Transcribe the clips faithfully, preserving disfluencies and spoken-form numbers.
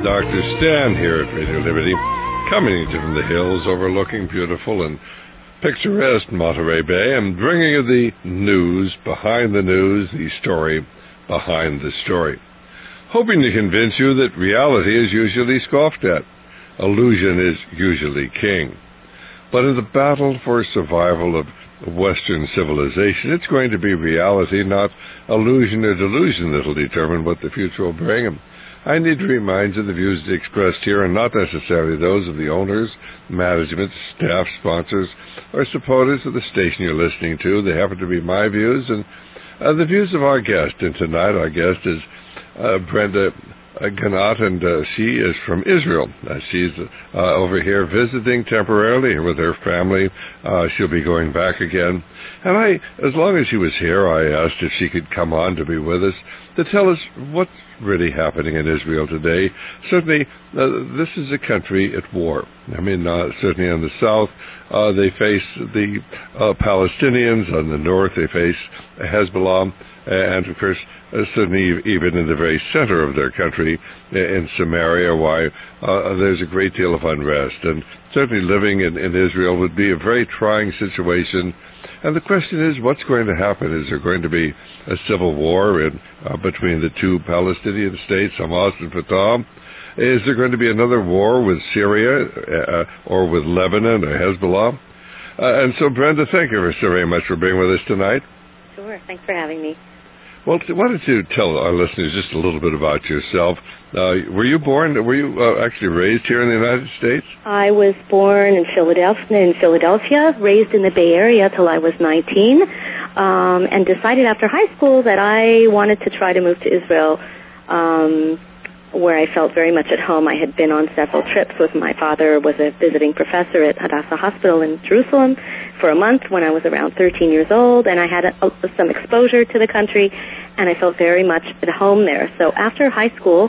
Doctor Stan here at Radio Liberty, coming to you from the hills overlooking beautiful and picturesque Monterey Bay and bringing you the news behind the news, the story behind the story. Hoping to convince you that reality is usually scoffed at. Illusion is usually king. But in the battle for survival of Western civilization, it's going to be reality, not illusion or delusion, that will determine what the future will bring. And I need to remind you the views expressed here are not necessarily those of the owners, management, staff, sponsors, or supporters of the station you're listening to. They happen to be my views and uh, the views of our guest. And tonight our guest is uh, Brenda Uh, Ganat, and uh, she is from Israel. Uh, she's uh, over here visiting temporarily with her family. Uh, she'll be going back again. And I, as long as she was here, I asked if she could come on to be with us to tell us what's really happening in Israel today. Certainly, uh, this is a country at war. I mean, uh, certainly in the south, uh, they face the uh, Palestinians. On the north, they face Hezbollah. And, of course, uh, certainly even in the very center of their country, in Samaria, why uh, there's a great deal of unrest. And certainly living in, in Israel would be a very trying situation. And the question is, what's going to happen? Is there going to be a civil war in, uh, between the two Palestinian states, Hamas and Fatah? Is there going to be another war with Syria uh, or with Lebanon or Hezbollah? Uh, and so, Brenda, thank you so very much for being with us tonight. Sure. Thanks for having me. Well, why don't you tell our listeners just a little bit about yourself? Uh, were you born, were you uh, actually raised here in the United States? I was born in Philadelphia, in Philadelphia, raised in the Bay Area till I was nineteen, um, and decided after high school that I wanted to try to move to Israel, um, where I felt very much at home. I had been on several trips with my father, was a visiting professor at Hadassah Hospital in Jerusalem for a month when I was around thirteen years old, and I had a, a, some exposure to the country, and I felt very much at home there. So after high school,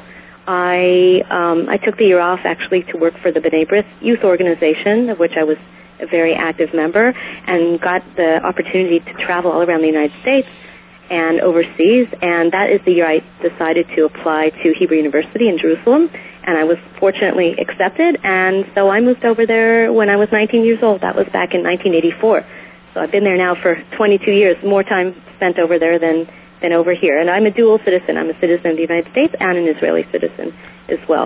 I um, I took the year off actually to work for the B'nai B'rith youth organization, of which I was a very active member, and got the opportunity to travel all around the United States and overseas, and that is the year I decided to apply to Hebrew University in Jerusalem, and I was fortunately accepted, and so I moved over there when I was nineteen years old. That was back in nineteen eighty-four. So I've been there now for twenty-two years, more time spent over there than, than over here. And I'm a dual citizen. I'm a citizen of the United States and an Israeli citizen as well.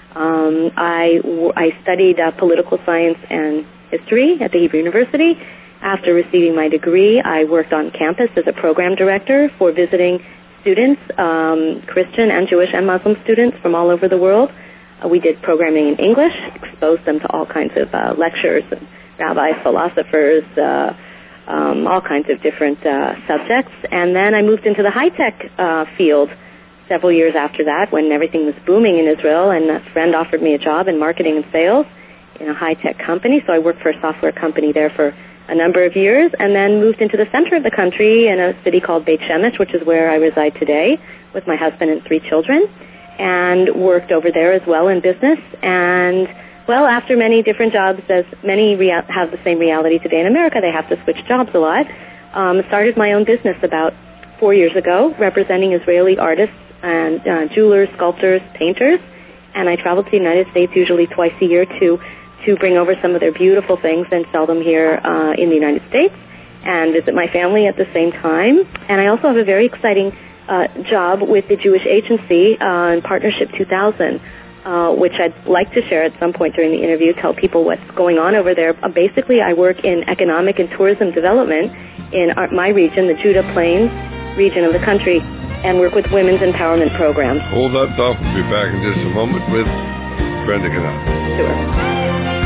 Um, I, I studied uh, political science and history at the Hebrew University. After receiving my degree, I worked on campus as a program director for visiting students, um, Christian and Jewish and Muslim students from all over the world. Uh, we did programming in English, exposed them to all kinds of uh, lectures, and rabbis, philosophers, uh, um, all kinds of different uh, subjects. And then I moved into the high-tech uh, field several years after that when everything was booming in Israel, and a friend offered me a job in marketing and sales in a high-tech company. So I worked for a software company there for a number of years, and then moved into the center of the country in a city called Beit Shemesh, which is where I reside today with my husband and three children, and worked over there as well in business. And, well, after many different jobs, as many rea- have the same reality today in America, they have to switch jobs a lot, um, started my own business about four years ago, representing Israeli artists and uh, jewelers, sculptors, painters, and I travel to the United States usually twice a year to to bring over some of their beautiful things and sell them here uh, in the United States and visit my family at the same time. And I also have a very exciting uh, job with the Jewish Agency uh, in Partnership two thousand, uh, which I'd like to share at some point during the interview, tell people what's going on over there. Uh, basically, I work in economic and tourism development in our, my region, the Judah Plains region of the country, and work with women's empowerment programs. Hold that thought. We'll be back in just a moment with Brenda Ganat. Sure.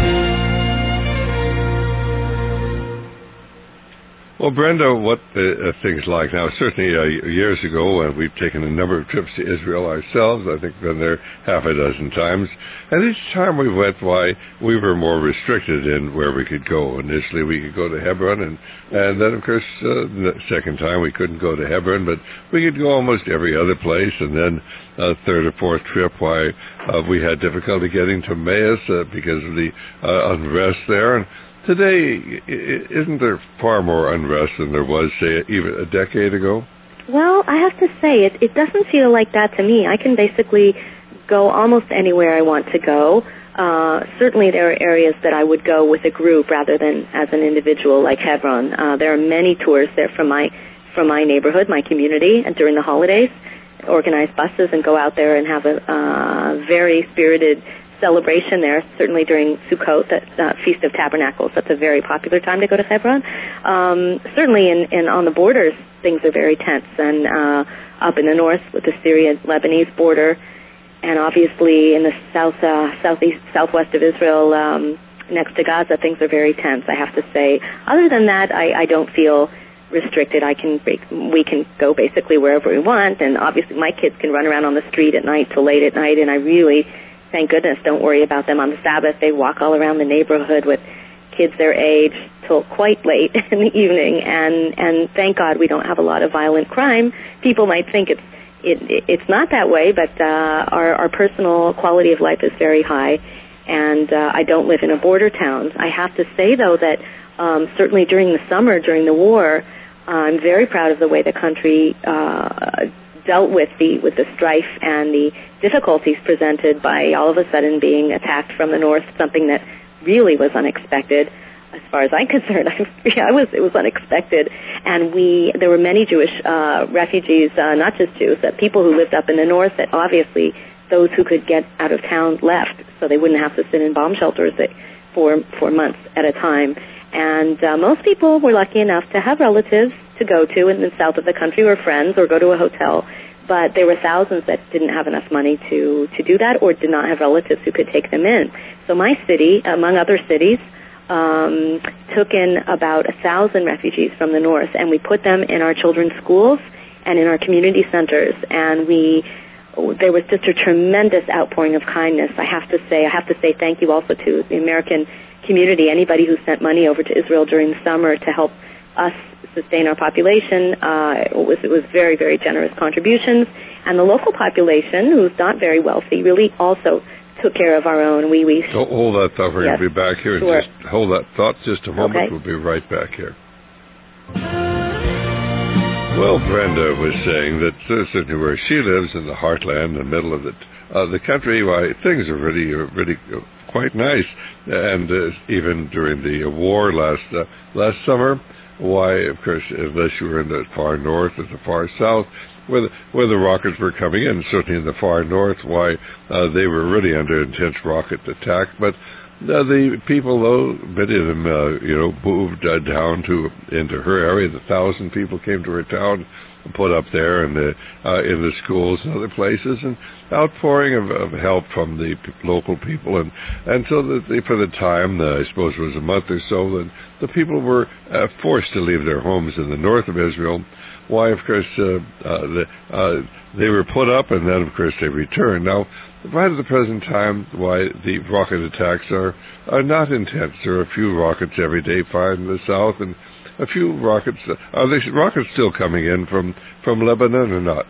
Well, Brenda, what uh, things like now? Certainly, uh, years ago, uh, we've taken a number of trips to Israel ourselves. I think been there half a dozen times. And each time we went, why we were more restricted in where we could go. Initially, we could go to Hebron, and and then, of course, uh, the second time we couldn't go to Hebron, but we could go almost every other place. And then, uh, third or fourth trip, why uh, we had difficulty getting to Emmaus uh, because of the uh, unrest there. And today, isn't there far more unrest than there was, say, even a decade ago? Well, I have to say, it, it doesn't feel like that to me. I can basically go almost anywhere I want to go. Uh, certainly there are areas that I would go with a group rather than as an individual, like Hebron. Uh, there are many tours there from my from my neighborhood, my community, and during the holidays, organize buses and go out there and have a uh, very spirited celebration there, certainly during Sukkot, that uh, Feast of Tabernacles. That's a very popular time to go to Hebron. Um, certainly in, in on the borders, things are very tense, and uh, up in the north with the Syria-Lebanese border, and obviously in the south, uh, southeast, southwest of Israel, um, next to Gaza, things are very tense, I have to say. Other than that, I, I don't feel restricted. I can we can go basically wherever we want, and obviously my kids can run around on the street at night till late at night, and I really, thank goodness, don't worry about them on the Sabbath. They walk all around the neighborhood with kids their age till quite late in the evening, and and thank God we don't have a lot of violent crime. People might think it's it, it's not that way, but uh, our our personal quality of life is very high, and uh, I don't live in a border town. I have to say though that um, certainly during the summer, during the war, I'm very proud of the way the country uh, dealt with the with the strife and the difficulties presented by all of a sudden being attacked from the north, something that really was unexpected. As far as I'm concerned, I, I was it was unexpected, and we there were many Jewish uh, refugees, uh, not just Jews, that people who lived up in the north. That obviously those who could get out of town left, so they wouldn't have to sit in bomb shelters for for months at a time. And uh, most people were lucky enough to have relatives to go to in the south of the country, or friends, or go to a hotel. But there were thousands that didn't have enough money to, to do that, or did not have relatives who could take them in. So my city, among other cities, um, took in about a thousand refugees from the north, and we put them in our children's schools and in our community centers. And we, there was just a tremendous outpouring of kindness. I have to say, I have to say thank you also to the American community, anybody who sent money over to Israel during the summer to help us sustain our population. Uh, it was it was very, very generous contributions. And the local population, who's not very wealthy, really also took care of our own. We, we so hold that thought. We're yes, going to be back here. Sure. Just hold that thought just a moment. Okay. We'll be right back here. Well, Brenda was saying that uh, certainly where she lives in the heartland, in the middle of the, uh, the country, why things are really, uh, really uh, quite nice. And uh, even during the uh, war last uh, last summer, why, of course, unless you were in the far north or the far south, where the, where the rockets were coming in, certainly in the far north, why uh, they were really under intense rocket attack. But uh, the people, though, many of them, uh, you know, moved uh, down to into her area. The thousand people came to her town, put up there in the uh, in the schools and other places, and outpouring of, of help from the p- local people, and and so that they, for the time, uh, I suppose it was a month or so, that the people were uh, forced to leave their homes in the north of Israel. Why, of course, uh, uh, the, uh, they were put up, and then, of course, they returned. Now, right at the present time, why the rocket attacks are are not intense. There are a few rockets every day fired in the south, and a few rockets. Uh, are the rockets still coming in from, from Lebanon or not?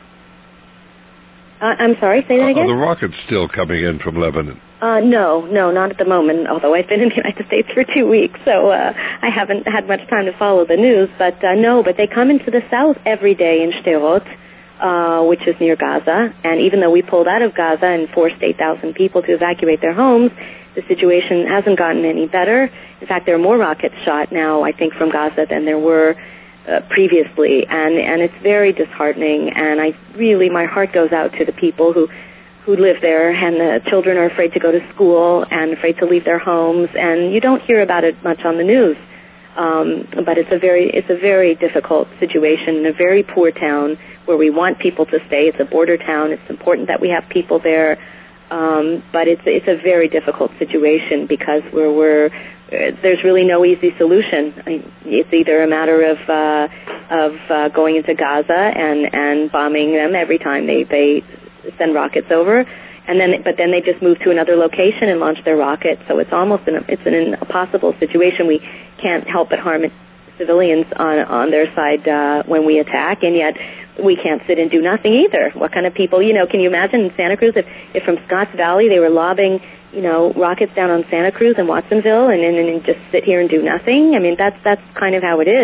Uh, I'm sorry, say that again? Are the rockets still coming in from Lebanon? Uh, no, no, not at the moment, although I've been in the United States for two weeks, so uh, I haven't had much time to follow the news. But uh, no, but they come into the south every day in Sderot, uh, which is near Gaza. And even though we pulled out of Gaza and forced eight thousand people to evacuate their homes, the situation hasn't gotten any better. In fact, there are more rockets shot now, I think, from Gaza than there were uh, previously. And, and it's very disheartening. And I really, my heart goes out to the people who, who live there, and the children are afraid to go to school and afraid to leave their homes. And you don't hear about it much on the news. Um, but it's a very, it's a very difficult situation in a very poor town where we want people to stay. It's a border town. It's important that we have people there. Um, but it's it's a very difficult situation because we're, we're uh, there's really no easy solution. I mean, it's either a matter of uh, of uh, going into Gaza and, and bombing them every time they, they send rockets over, and then but then they just move to another location and launch their rockets. So it's almost an it's an impossible situation. We can't help but harm civilians on on their side uh, when we attack, and yet we can't sit and do nothing either. What kind of people, you know, can you imagine in Santa Cruz if, if from Scotts Valley they were lobbing, you know, rockets down on Santa Cruz and Watsonville and, and, and just sit here and do nothing? I mean, that's that's kind of how it is.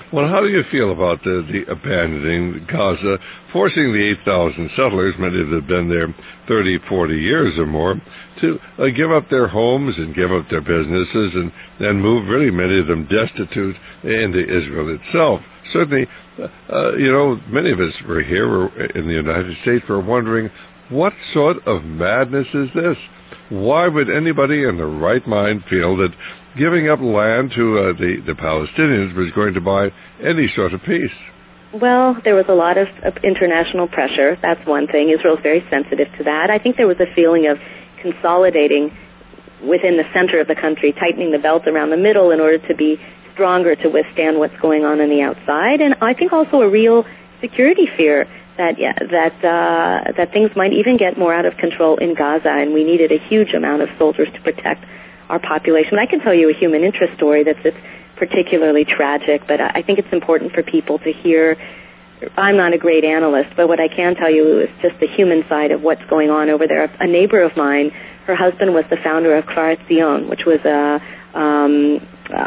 Well, how do you feel about the, the abandoning Gaza, forcing the eight thousand settlers, many of them have been there thirty, forty years or more, to uh, give up their homes and give up their businesses and, and move really many of them destitute into Israel itself? Certainly, uh, you know, many of us were here in the United States were wondering, what sort of madness is this? Why would anybody in the right mind feel that giving up land to uh, the, the Palestinians was going to buy any sort of peace? Well, there was a lot of, of international pressure. That's one thing. Israel's very sensitive to that. I think there was a feeling of consolidating within the center of the country, tightening the belt around the middle in order to be stronger to withstand what's going on on the outside. And I think also a real security fear that yeah, that uh, that things might even get more out of control in Gaza, and we needed a huge amount of soldiers to protect our population. I can tell you a human interest story that's, that's particularly tragic, but I think it's important for people to hear. I'm not a great analyst, but what I can tell you is just the human side of what's going on over there. A neighbor of mine, her husband was the founder of Kfar Etzion, which was a um,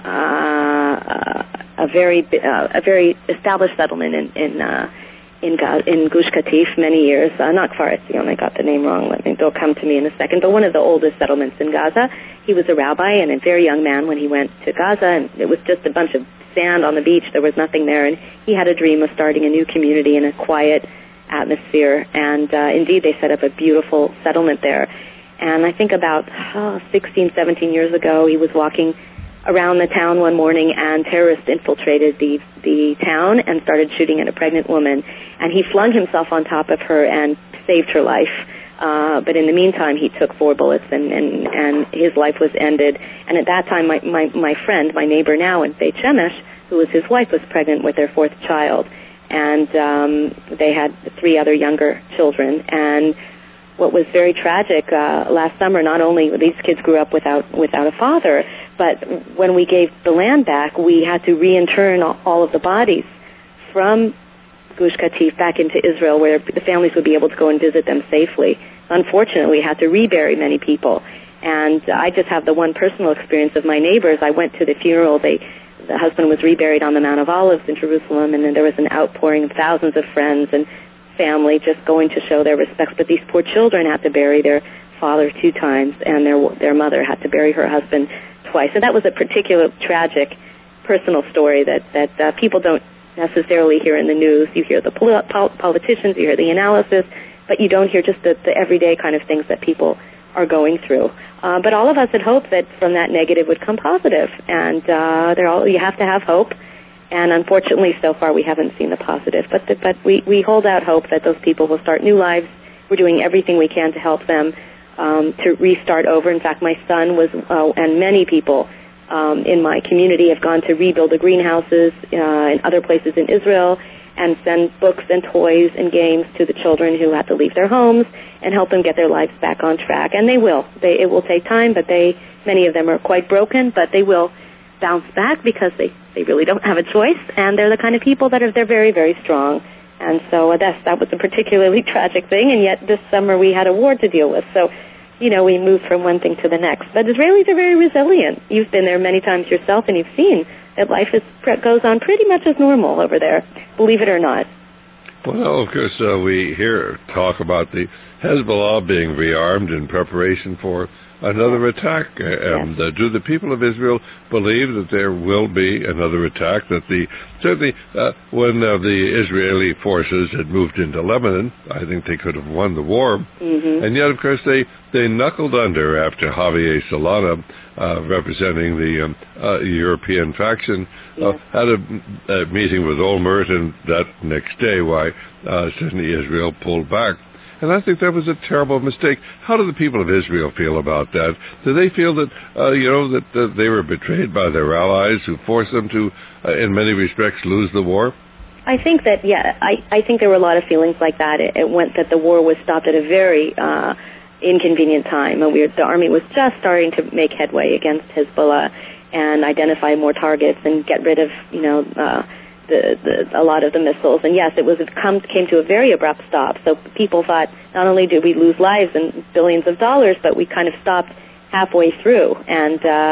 uh, a very uh, a very established settlement in in uh, in, in Gush Katif many years. Uh, not Kfar Etzion, I got the name wrong. Let me, they'll come to me in a second. But one of the oldest settlements in Gaza. He was a rabbi and a very young man when he went to Gaza, and it was just a bunch of sand on the beach. There was nothing there, and he had a dream of starting a new community in a quiet atmosphere. And uh, indeed, they set up a beautiful settlement there. And I think about oh, sixteen, seventeen years ago, he was walking around the town one morning, and terrorists infiltrated the the town and started shooting at a pregnant woman. And he flung himself on top of her and saved her life. Uh, but in the meantime, he took four bullets, and, and, and his life was ended. And at that time, my, my, my friend, my neighbor now in Beit Shemesh, who was his wife, was pregnant with their fourth child. And um, they had three other younger children. And what was very tragic uh, last summer, not only these kids grew up without without a father, but when we gave the land back, we had to reintern all of the bodies from Gush Katif back into Israel, where the families would be able to go and visit them safely. Unfortunately, we had to rebury many people. And I just have the one personal experience of my neighbors. I went to the funeral. They, the husband was reburied on the Mount of Olives in Jerusalem, and then there was an outpouring of thousands of friends and family just going to show their respects. But these poor children had to bury their father two times, and their their mother had to bury her husband twice. And that was a particular tragic personal story that, that uh, people don't necessarily hear in the news. You hear the pol- pol- politicians, you hear the analysis, but you don't hear just the, the everyday kind of things that people are going through. Uh, but all of us had hoped that from that negative would come positive, and uh, they're all, you have to have hope. And unfortunately, so far, we haven't seen the positive. But the, but we, we hold out hope that those people will start new lives. We're doing everything we can to help them um, to restart over. In fact, my son was, uh, and many people um, in my community have gone to rebuild the greenhouses uh, in other places in Israel and send books and toys and games to the children who had to leave their homes and help them get their lives back on track. And they will. They, it will take time, but they many of them are quite broken, but they will bounce back because they, they really don't have a choice, and they're the kind of people that are they're very, very strong. And so uh, that's, that was a particularly tragic thing, and yet this summer we had a war to deal with. So, you know, we moved from one thing to the next. But Israelis are very resilient. You've been there many times yourself, and you've seen that life is, goes on pretty much as normal over there, believe it or not. Well, of course, uh, we hear talk about the Hezbollah being rearmed in preparation for another attack. And uh, do the people of Israel believe that there will be another attack? That the certainly uh, when uh, the Israeli forces had moved into Lebanon, I think they could have won the war. Mm-hmm. And yet, of course, they, they knuckled under after Javier Solana, uh, representing the um, uh, European faction, uh, yes. had a, a meeting with Olmert, and that next day, why uh, certainly Israel pulled back. And I think that was a terrible mistake. How do the people of Israel feel about that? Do they feel that, uh, you know, that, that they were betrayed by their allies who forced them to, uh, in many respects, lose the war? I think that, yeah, I, I think there were a lot of feelings like that. It, it went that the war was stopped at a very uh, inconvenient time. And we were, the army was just starting to make headway against Hezbollah and identify more targets and get rid of, you know, uh, The, the, a lot of the missiles. And yes, it was it come, came to a very abrupt stop. So people thought not only did we lose lives and billions of dollars, but we kind of stopped halfway through. And uh,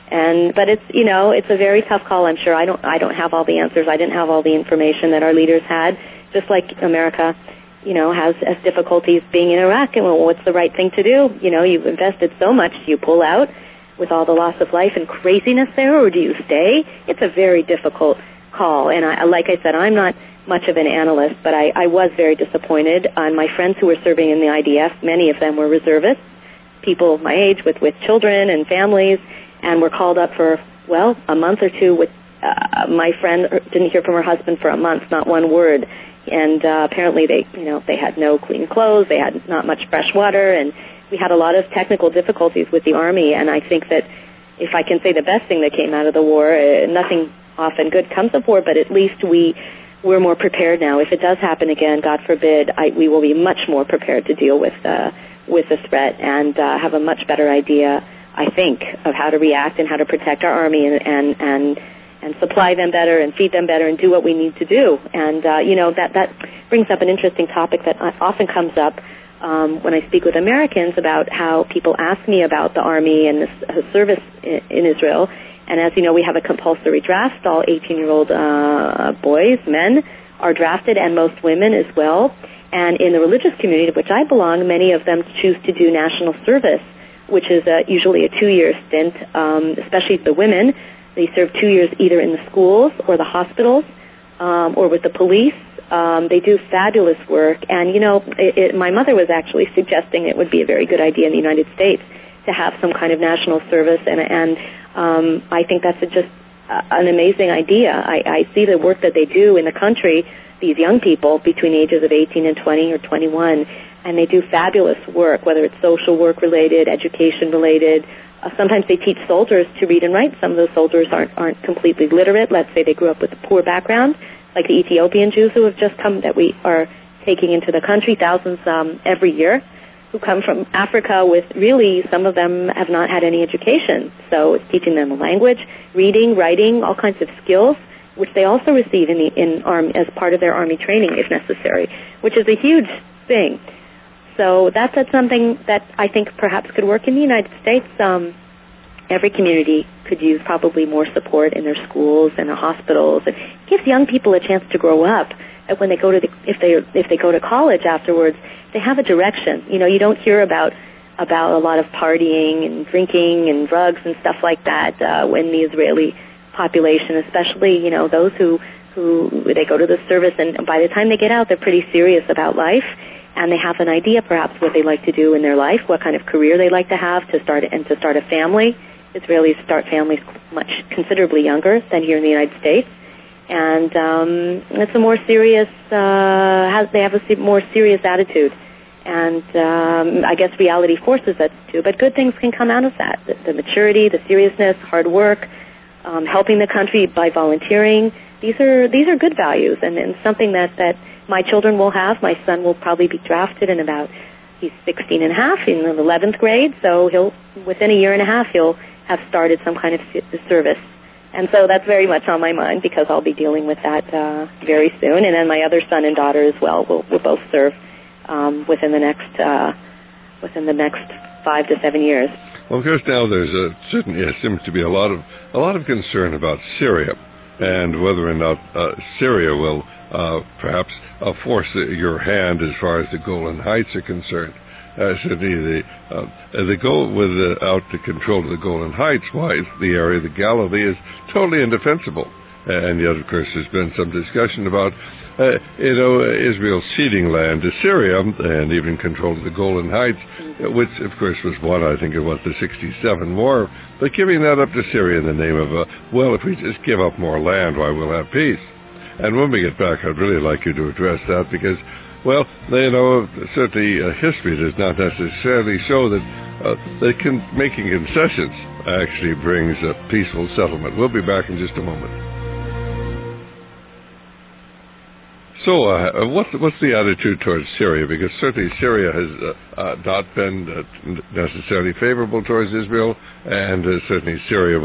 And but it's you know it's a very tough call. I'm sure I don't I don't have all the answers. I didn't have all the information that our leaders had. Just like America, you know, has has difficulties being in Iraq. And well, what's the right thing to do? You know, you've invested so much. Do you pull out with all the loss of life and craziness there, or do you stay? It's a very difficult call. And I, like I said, I'm not much of an analyst, but I, I was very disappointed. On my friends who were serving in the I D F, many of them were reservists, people my age with with children and families. And were called up for, well, a month or two with, uh, my friend didn't hear from her husband for a month, not one word. And, uh, apparently they, you know, they had no clean clothes, they had not much fresh water, and we had a lot of technical difficulties with the Army. And I think that if I can say the best thing that came out of the war, uh, nothing often good comes of war, but at least we, we're more prepared now. If it does happen again, God forbid, I, we will be much more prepared to deal with, uh, with the threat and, uh, have a much better idea, I think, of how to react and how to protect our Army and and and, and supply them better and feed them better and do what we need to do. And uh, you know that that brings up an interesting topic that often comes up um, when I speak with Americans about how people ask me about the Army and the service in, in Israel. And as you know, we have a compulsory draft. All eighteen-year-old uh, boys, men, are drafted, and most women as well. And in the religious community to which I belong, many of them choose to do national service, which is a, usually a two-year stint, um, especially the women. They serve two years either in the schools or the hospitals um, or with the police. Um, they do fabulous work. And, you know, it, it, my mother was actually suggesting it would be a very good idea in the United States to have some kind of national service, and, and um, I think that's a, just uh, an amazing idea. I, I see the work that they do in the country, these young people between the ages of eighteen and twenty or twenty-one, and they do fabulous work, whether it's social work related, education related. Uh, sometimes they teach soldiers to read and write. Some of those soldiers aren't aren't completely literate. Let's say they grew up with a poor background, like the Ethiopian Jews who have just come that we are taking into the country, thousands um, every year, who come from Africa with really, some of them have not had any education. So it's teaching them the language, reading, writing, all kinds of skills, which they also receive in the in arm as part of their Army training if necessary, which is a huge thing. So that's, that's something that I think perhaps could work in the United States. Um, every community could use probably more support in their schools and their hospitals. It gives young people a chance to grow up. And when they go to the, if they if they go to college afterwards, they have a direction. You know, you don't hear about about a lot of partying and drinking and drugs and stuff like that uh, when the Israeli population, especially, you know, those who who they go to the service, and by the time they get out, they're pretty serious about life. And they have an idea, perhaps, what they like to do in their life, what kind of career they like to have to start and to start a family. Israelis start families much considerably younger than here in the United States, and um, it's a more serious. Uh, has, they have a more serious attitude, and um, I guess reality forces that too. But good things can come out of that: the, the maturity, the seriousness, hard work, um, helping the country by volunteering. These are these are good values, and, and something that that. My children will have. My son will probably be drafted in about, he's sixteen and a half in the eleventh grade, so he'll, within a year and a half, he'll have started some kind of service. And so that's very much on my mind because I'll be dealing with that uh, very soon. And then my other son and daughter as well will, will both serve um, within the next uh, within the next five to seven years. Well, of course, now there's a, certainly there seems to be a lot of a lot of concern about Syria and whether or not uh, Syria will Uh, perhaps uh, force your hand as far as the Golan Heights are concerned. Uh, certainly, the uh, the goal without the control of the Golan Heights, why the area of the Galilee is totally indefensible. And yet, of course, there's been some discussion about uh, you know Israel ceding land to Syria and even control of the Golan Heights, which, of course, was won, I think, in what the sixty-seven war. But giving that up to Syria in the name of, uh, well, if we just give up more land, why we'll have peace. And when we get back, I'd really like you to address that because, well, you know, certainly uh, history does not necessarily show that, uh, that con- making concessions actually brings a peaceful settlement. We'll be back in just a moment. So uh, what's, what's the attitude towards Syria? Because certainly Syria has uh, uh, not been uh, necessarily favorable towards Israel, and uh, certainly Syria was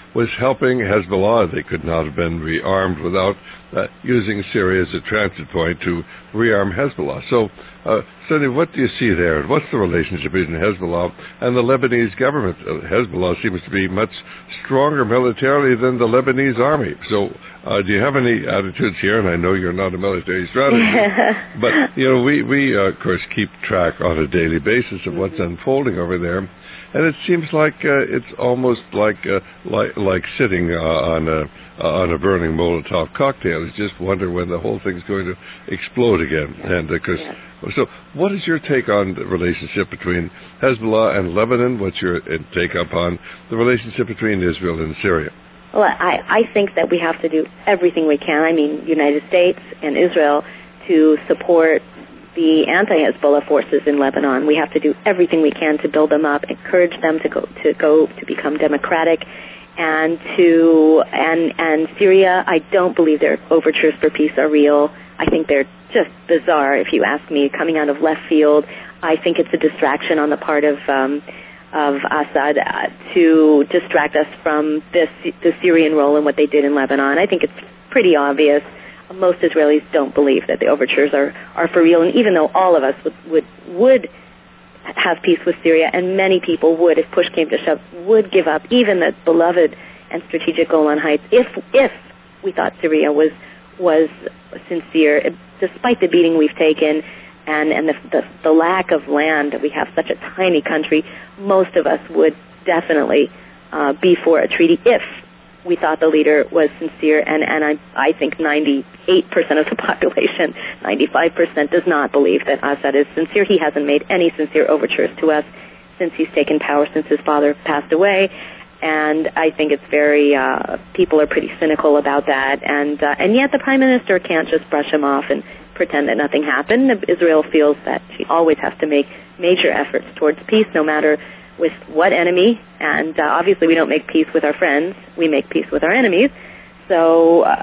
was helping Hezbollah. They could not have been rearmed without uh, using Syria as a transit point to rearm Hezbollah. So, uh, Cindy, what do you see there? What's the relationship between Hezbollah and the Lebanese government? Uh, Hezbollah seems to be much stronger militarily than the Lebanese army. So, uh, do you have any attitudes here? And I know you're not a military strategist, but you know, we we uh, of course keep track on a daily basis of what's mm-hmm. unfolding over there, and it seems like uh, it's almost like uh, like like sitting uh, on a uh, on a burning Molotov cocktail. You just wonder when the whole thing's going to explode again. And of course, yeah. so what is your take on the relationship between Hezbollah and Lebanon? What's your take up on the relationship between Israel and Syria? Well, I, I think that we have to do everything we can, I mean, United States and Israel, to support the anti-Hezbollah forces in Lebanon. We have to do everything we can to build them up, encourage them to go to go to become democratic, and to and and Syria. I don't believe their overtures for peace are real. I think they're just bizarre, if you ask me, coming out of left field. I think it's a distraction on the part of um, of Assad uh, to distract us from this the Syrian role and what they did in Lebanon. I think it's pretty obvious. Most Israelis don't believe that the overtures are, are for real, and even though all of us would, would would have peace with Syria, and many people would, if push came to shove, would give up even the beloved and strategic Golan Heights if if we thought Syria was was sincere, despite the beating we've taken and and the, the the lack of land. We have such a tiny country. Most of us would definitely uh, be for a treaty if we thought the leader was sincere, and, and I, I think ninety-eight percent of the population, ninety-five percent, does not believe that Assad is sincere. He hasn't made any sincere overtures to us since he's taken power, since his father passed away, and I think it's very, uh, people are pretty cynical about that, and, uh, and yet the Prime Minister can't just brush him off and pretend that nothing happened. Israel feels that she always has to make major efforts towards peace, no matter with what enemy, and uh, obviously we don't make peace with our friends, we make peace with our enemies. So, uh,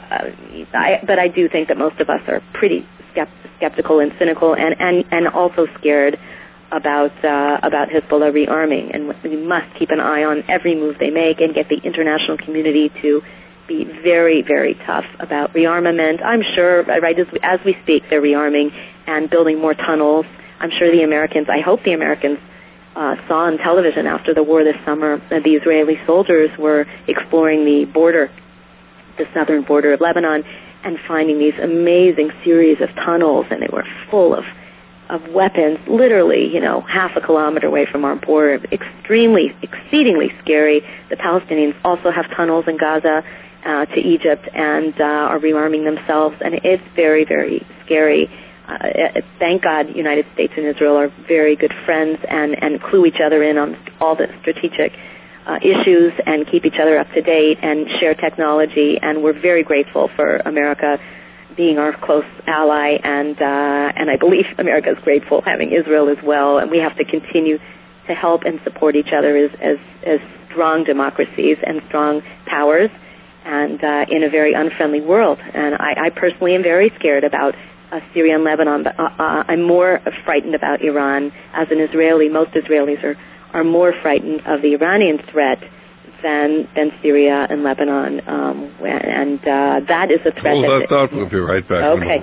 I, but I do think that most of us are pretty skept- skeptical and cynical, and, and, and also scared about uh, about Hezbollah rearming, and we must keep an eye on every move they make and get the international community to be very, very tough about rearmament. I'm sure, right as we, as we speak, they're rearming and building more tunnels. I'm sure the Americans, I hope the Americans Uh, saw on television after the war this summer that the Israeli soldiers were exploring the border, the southern border of Lebanon, and finding these amazing series of tunnels, and they were full of of weapons, literally, you know, half a kilometer away from our border. Extremely, exceedingly scary. The Palestinians also have tunnels in Gaza uh, to Egypt and uh, are rearming themselves, and it's very, very scary. Uh, thank God United States and Israel are very good friends and, and clue each other in on all the strategic uh, issues and keep each other up to date and share technology. And we're very grateful for America being our close ally, and uh, and I believe America is grateful having Israel as well. And we have to continue to help and support each other as as, as strong democracies and strong powers, and uh, in a very unfriendly world. And I, I personally am very scared about Uh, Syria and Lebanon, but uh, uh, I'm more frightened about Iran. As an Israeli, most Israelis are, are more frightened of the Iranian threat than than Syria and Lebanon, um, and uh, that is a threat. Hold that that thought. We'll be right back. Okay.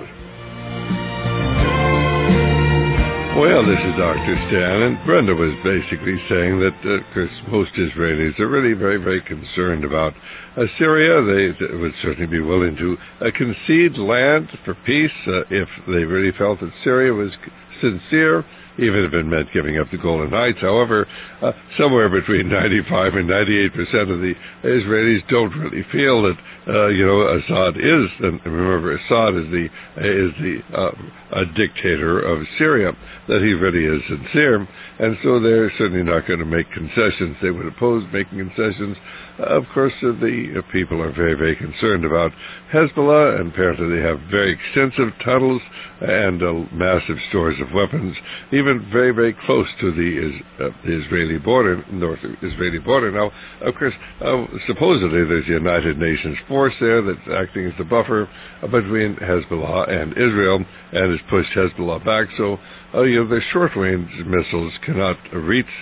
Well, this is Doctor Stan, and Brenda was basically saying that, uh, of course, most Israelis are really very, very concerned about uh, Syria. They, they would certainly be willing to uh, concede land for peace uh, if they really felt that Syria was sincere, even if it meant giving up the Golan Heights. However, uh, somewhere between ninety-five and ninety-eight percent of the Israelis don't really feel that, uh, you know, Assad is, and remember, Assad is the is the uh, a dictator of Syria, that he really is sincere, and so they're certainly not going to make concessions. They would oppose making concessions. Uh, of course, uh, the uh, people are very, very concerned about Hezbollah, and apparently they have very extensive tunnels and uh, massive stores of weapons, even very, very close to the, is, uh, the Israeli border, North Israeli border. Now, of course, uh, supposedly there's a United Nations force there that's acting as the buffer uh, between Hezbollah and Israel, and has pushed Hezbollah back. So, uh, you know, the short-range missiles cannot reach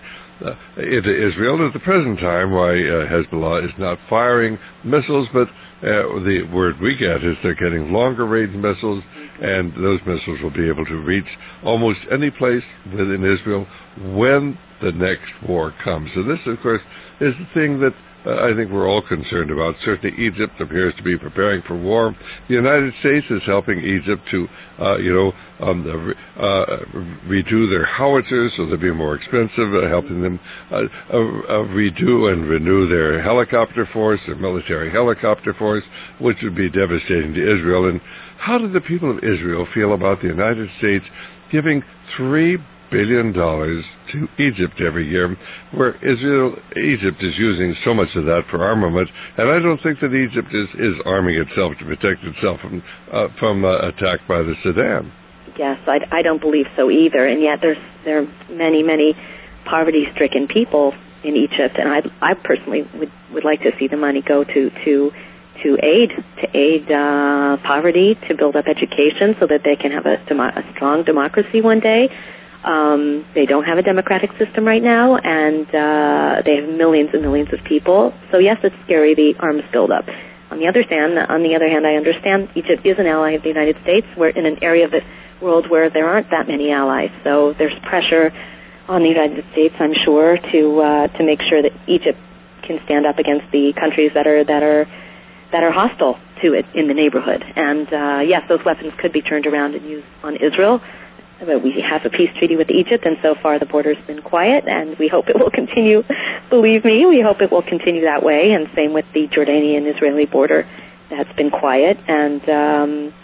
uh, into Israel at the present time, why uh, Hezbollah is not firing missiles, but uh, the word we get is they're getting longer-range missiles, and those missiles will be able to reach almost any place within Israel when the next war comes. So this, of course, is the thing that uh, I think we're all concerned about. Certainly Egypt appears to be preparing for war. The United States is helping Egypt to, uh, you know, um, uh, redo their howitzers so they'll be more expensive, uh, helping them uh, uh, uh, redo and renew their helicopter force, their military helicopter force, which would be devastating to Israel. And how do the people of Israel feel about the United States giving three billion dollars to Egypt every year, where Israel, Egypt is using so much of that for armament, and I don't think that Egypt is, is arming itself to protect itself from uh, from uh, attack by the Sudan. Yes, I, I don't believe so either, and yet there's there are many, many poverty-stricken people in Egypt, and I I personally would, would like to see the money go to to to aid to aid uh, poverty, to build up education so that they can have a, demo- a strong democracy one day. Um, they don't have a democratic system right now, and uh, they have millions and millions of people. So yes, it's scary, the arms buildup. On the other hand, on the other hand, I understand Egypt is an ally of the United States. We're in an area of the world where there aren't that many allies, so there's pressure on the United States, I'm sure, to uh, to make sure that Egypt can stand up against the countries that are that are that are hostile to it in the neighborhood. And uh, yes, those weapons could be turned around and used on Israel. We have a peace treaty with Egypt, and so far the border's been quiet, and we hope it will continue. Believe me, we hope it will continue that way, and same with the Jordanian-Israeli border. That's been quiet, and um,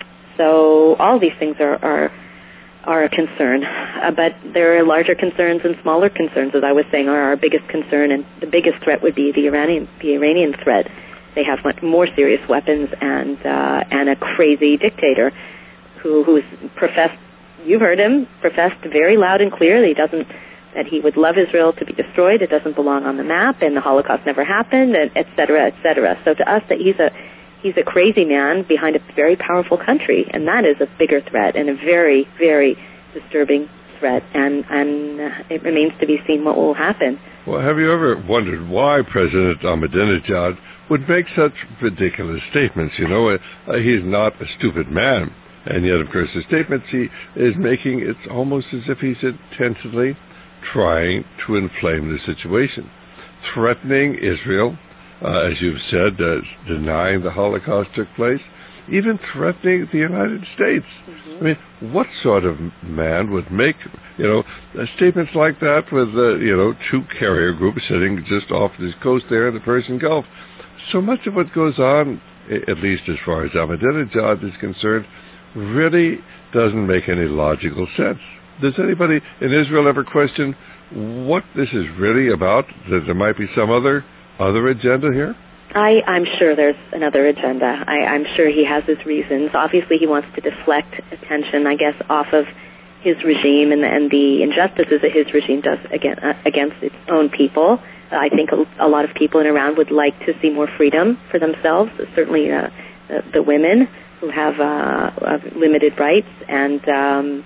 so all these things are are, are a concern. Uh, but there are larger concerns and smaller concerns, as I was saying, are our biggest concern, and the biggest threat would be the Iranian the Iranian threat. They have much more serious weapons and uh, and a crazy dictator who who's professed. You've heard him professed very loud and clear that he doesn't, that he would love Israel to be destroyed. It doesn't belong on the map, and the Holocaust never happened, and et cetera, et cetera. So to us, that he's a he's a crazy man behind a very powerful country, and that is a bigger threat and a very, very disturbing threat. And and uh, it remains to be seen what will happen. Well, have you ever wondered why President Ahmadinejad would make such ridiculous statements? You know, uh, he's not a stupid man. And yet, of course, the statements he is making, it's almost as if he's intentionally trying to inflame the situation. Threatening Israel, uh, as you've said, uh, denying the Holocaust took place, even threatening the United States. Mm-hmm. I mean, what sort of man would make, you know, uh, statements like that with, uh, you know, two carrier groups sitting just off this coast there in the Persian Gulf? So much of what goes on, at least as far as Ahmadinejad is concerned, really doesn't make any logical sense. Does anybody in Israel ever question what this is really about, that there might be some other other agenda here? I, I'm sure there's another agenda. I, I'm sure he has his reasons. Obviously, he wants to deflect attention, I guess, off of his regime and the, and the injustices that his regime does against, uh, against its own people. Uh, I think a, a lot of people in Iran would like to see more freedom for themselves, certainly uh, the, the women, who have uh, limited rights and um,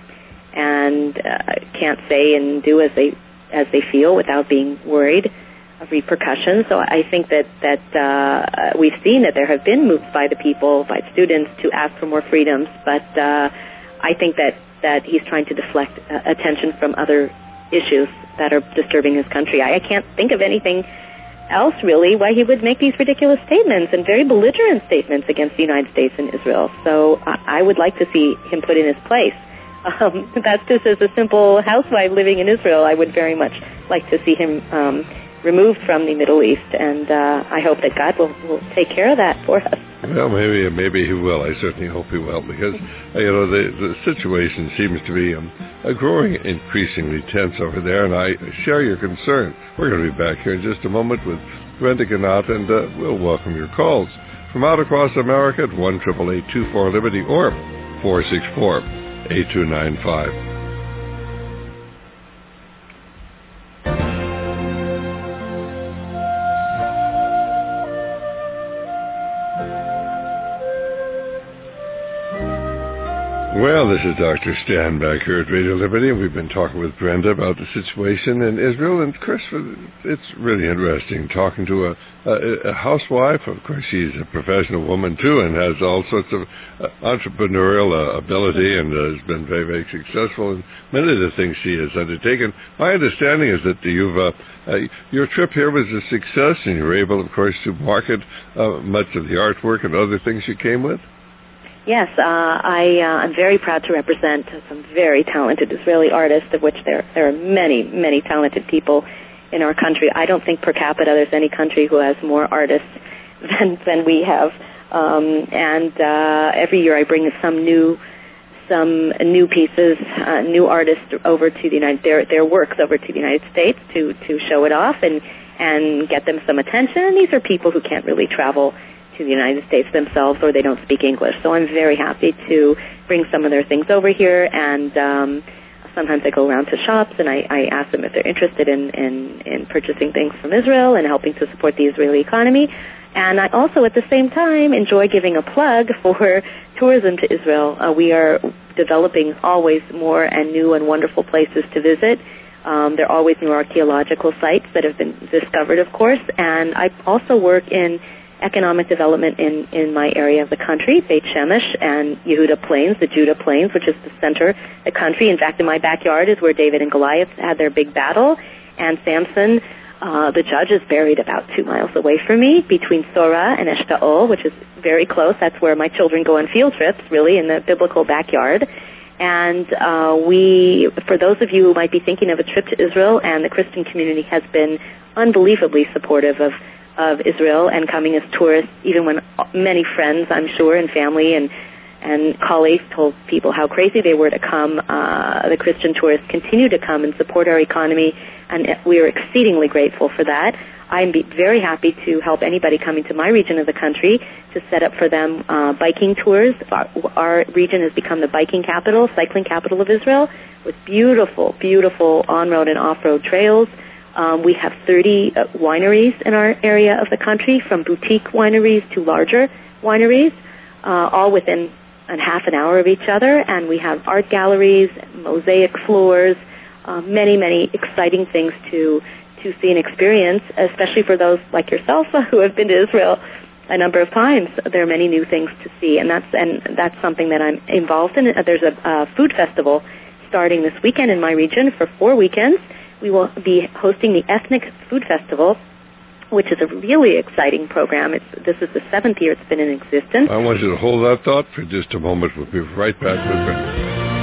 and uh, can't say and do as they as they feel without being worried of repercussions. So I think that that uh, we've seen that there have been moves by the people, by students, to ask for more freedoms. But uh, I think that that he's trying to deflect uh, attention from other issues that are disturbing his country. I, I can't think of anything else, really, why he would make these ridiculous statements and very belligerent statements against the United States and Israel. So I, I would like to see him put in his place. Um, that's just as a simple housewife living in Israel. I would very much like to see him um, removed from the Middle East, and uh, I hope that God will, will take care of that for us. Well, maybe maybe he will. I certainly hope he will, because uh, you know the the situation seems to be um, uh, growing increasingly tense over there, and I share your concern. We're going to be back here in just a moment with Brenda Gnott, and uh, we'll welcome your calls from out across America at one triple eight two four Liberty or four six four eight two nine five. Well, Well, this is Doctor Stan back here at Radio Liberty, and we've been talking with Brenda about the situation in Israel. And, Chris, it's really interesting talking to a, a, a housewife. Of course, she's a professional woman, too, and has all sorts of uh, entrepreneurial uh, ability and uh, has been very, very successful in many of the things she has undertaken. My understanding is that you've uh, uh, your trip here was a success, and you were able, of course, to market uh, much of the artwork and other things you came with. Yes, uh, I, uh, I'm very proud to represent some very talented Israeli artists, of which there, there are many, many talented people in our country. I don't think per capita there's any country who has more artists than, than we have. Um, and uh, every year I bring some new some new pieces, uh, new artists over to the United their their works over to the United States to, to show it off and, and get them some attention. And these are people who can't really travel to the United States themselves, or they don't speak English. So I'm very happy to bring some of their things over here, and um, sometimes I go around to shops and I, I ask them if they're interested in, in, in purchasing things from Israel and helping to support the Israeli economy. And I also, at the same time, enjoy giving a plug for tourism to Israel. Uh, we are developing always more and new and wonderful places to visit. Um, there are always new archaeological sites that have been discovered, of course, and I also work in economic development in, in my area of the country, Beit Shemesh and Yehuda Plains, the Judah Plains, which is the center of the country. In fact, in my backyard is where David and Goliath had their big battle, and Samson, uh, the judge, is buried about two miles away from me, between Sora and Eshtaol, which is very close. That's where my children go on field trips, really, in the biblical backyard. And uh, we, for those of you who might be thinking of a trip to Israel, and the Christian community has been unbelievably supportive of of Israel and coming as tourists, even when many friends, I'm sure, and family and and colleagues told people how crazy they were to come. Uh, the Christian tourists continue to come and support our economy, and we are exceedingly grateful for that. I'm be very happy to help anybody coming to my region of the country to set up for them uh, biking tours. Our, our region has become the biking capital, cycling capital of Israel, with beautiful, beautiful on-road and off-road trails. Um, we have thirty uh, wineries in our area of the country, from boutique wineries to larger wineries, uh, all within a half an hour of each other. And we have art galleries, mosaic floors, uh, many, many exciting things to to see and experience, especially for those like yourself who have been to Israel a number of times. There are many new things to see, and that's and that's something that I'm involved in. There's a, a food festival starting this weekend in my region for four weekends. We will be hosting the Ethnic Food Festival, which is a really exciting program. It's, this is the seventh year it's been in existence. I want you to hold that thought for just a moment. We'll be right back with Brenda.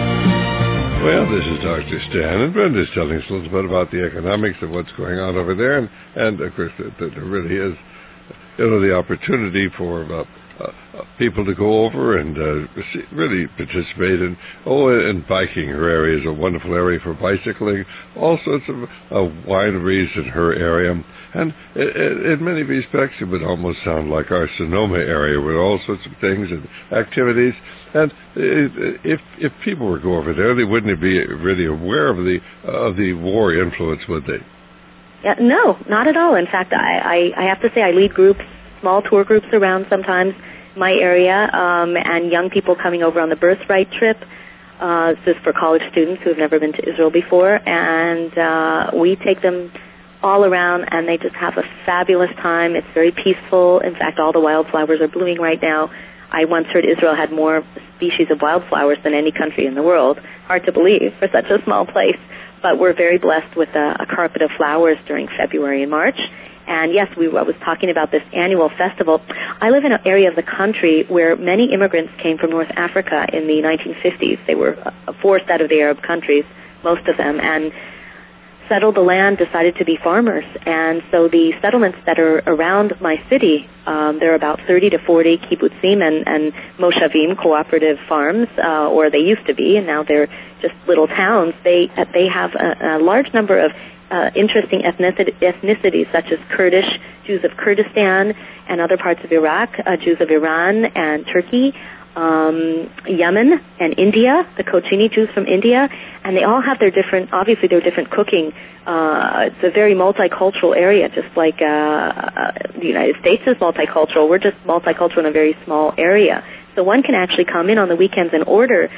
Well, this is Doctor Stan, and Brenda's telling us a little bit about the economics of what's going on over there, and, and of course, that, that there really is, you know, the opportunity for uh, uh, people to go over and uh, really participate in, oh, in biking. Her area is a wonderful area for bicycling, all sorts of uh, wineries in her area. And it, it, in many respects, it would almost sound like our Sonoma area with all sorts of things and activities. And it, if if people were to go over there, they wouldn't be really aware of the uh, of the war influence, would they? Yeah, no, not at all. In fact, I, I, I have to say I lead groups, small tour groups around sometimes my area, um, and young people coming over on the Birthright trip. Uh, this is for college students who have never been to Israel before, and uh, we take them all around, and they just have a fabulous time. It's very peaceful. In fact, all the wildflowers are blooming right now. I once heard Israel had more species of wildflowers than any country in the world. Hard to believe for such a small place. But we're very blessed with a, a carpet of flowers during February and March. And yes, we I was talking about this annual festival. I live in an area of the country where many immigrants came from North Africa in the nineteen fifties. They were forced out of the Arab countries, most of them, and settled the land, decided to be farmers. And so the settlements that are around my city, um, there are about thirty to forty kibbutzim and, and moshavim, cooperative farms, uh, or they used to be, and now they're just little towns. They they have a, a large number of uh, interesting ethnicity, ethnicities, such as Kurdish, Jews of Kurdistan, and other parts of Iraq, uh, Jews of Iran and Turkey, um, Yemen and India, the Kochini Jews from India, and they all have their different, obviously their different cooking. Uh, it's a very multicultural area, just like uh, uh, the United States is multicultural. We're just multicultural in a very small area. So one can actually come in on the weekends and order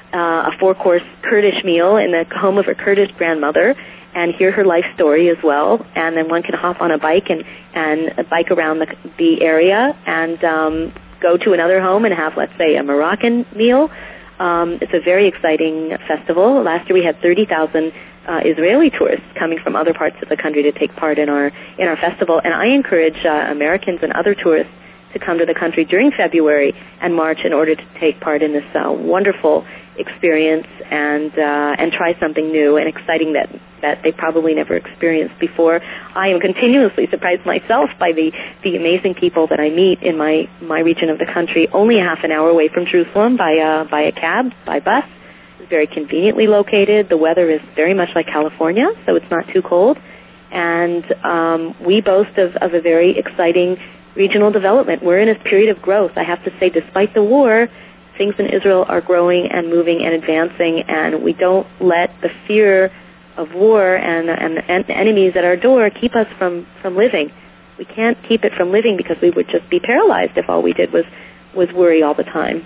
uh, a four-course Kurdish meal in the home of her Kurdish grandmother, and hear her life story as well. And then one can hop on a bike and, and bike around the, the area and um, go to another home and have, let's say, a Moroccan meal. Um, it's a very exciting festival. Last year we had thirty thousand uh, Israeli tourists coming from other parts of the country to take part in our in our festival. And I encourage uh, Americans and other tourists to come to the country during February and March in order to take part in this uh, wonderful experience and uh, and try something new and exciting that that they probably never experienced before. I am continuously surprised myself by the, the amazing people that I meet in my, my region of the country, only a half an hour away from Jerusalem by a, by a cab, by bus. It's very conveniently located. The weather is very much like California, so it's not too cold. And um, we boast of, of a very exciting regional development. We're in a period of growth. I have to say, despite the war, things in Israel are growing and moving and advancing, and we don't let the fear of war and, and, and enemies at our door keep us from, from living. We can't keep it from living because we would just be paralyzed if all we did was, was worry all the time.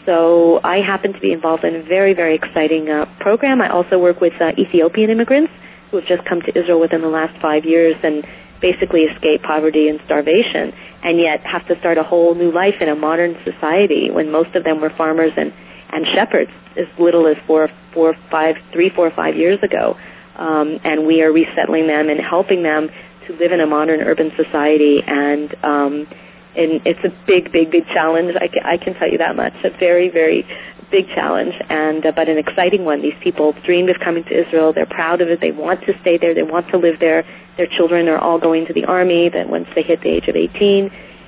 So I happen to be involved in a very, very exciting uh, program. I also work with uh, Ethiopian immigrants who have just come to Israel within the last five years and basically escape poverty and starvation, and yet have to start a whole new life in a modern society when most of them were farmers and, and shepherds as little as four, four, five, three, four, five years ago. Um, and we are resettling them and helping them to live in a modern urban society. And, um, and it's a big, big, big challenge. I can, I can tell you that much. A very, very big challenge, and uh, but an exciting one. These people dreamed of coming to Israel. They're proud of it. They want to stay there. They want to live there. Their children are all going to the army that once they hit the age of eighteen,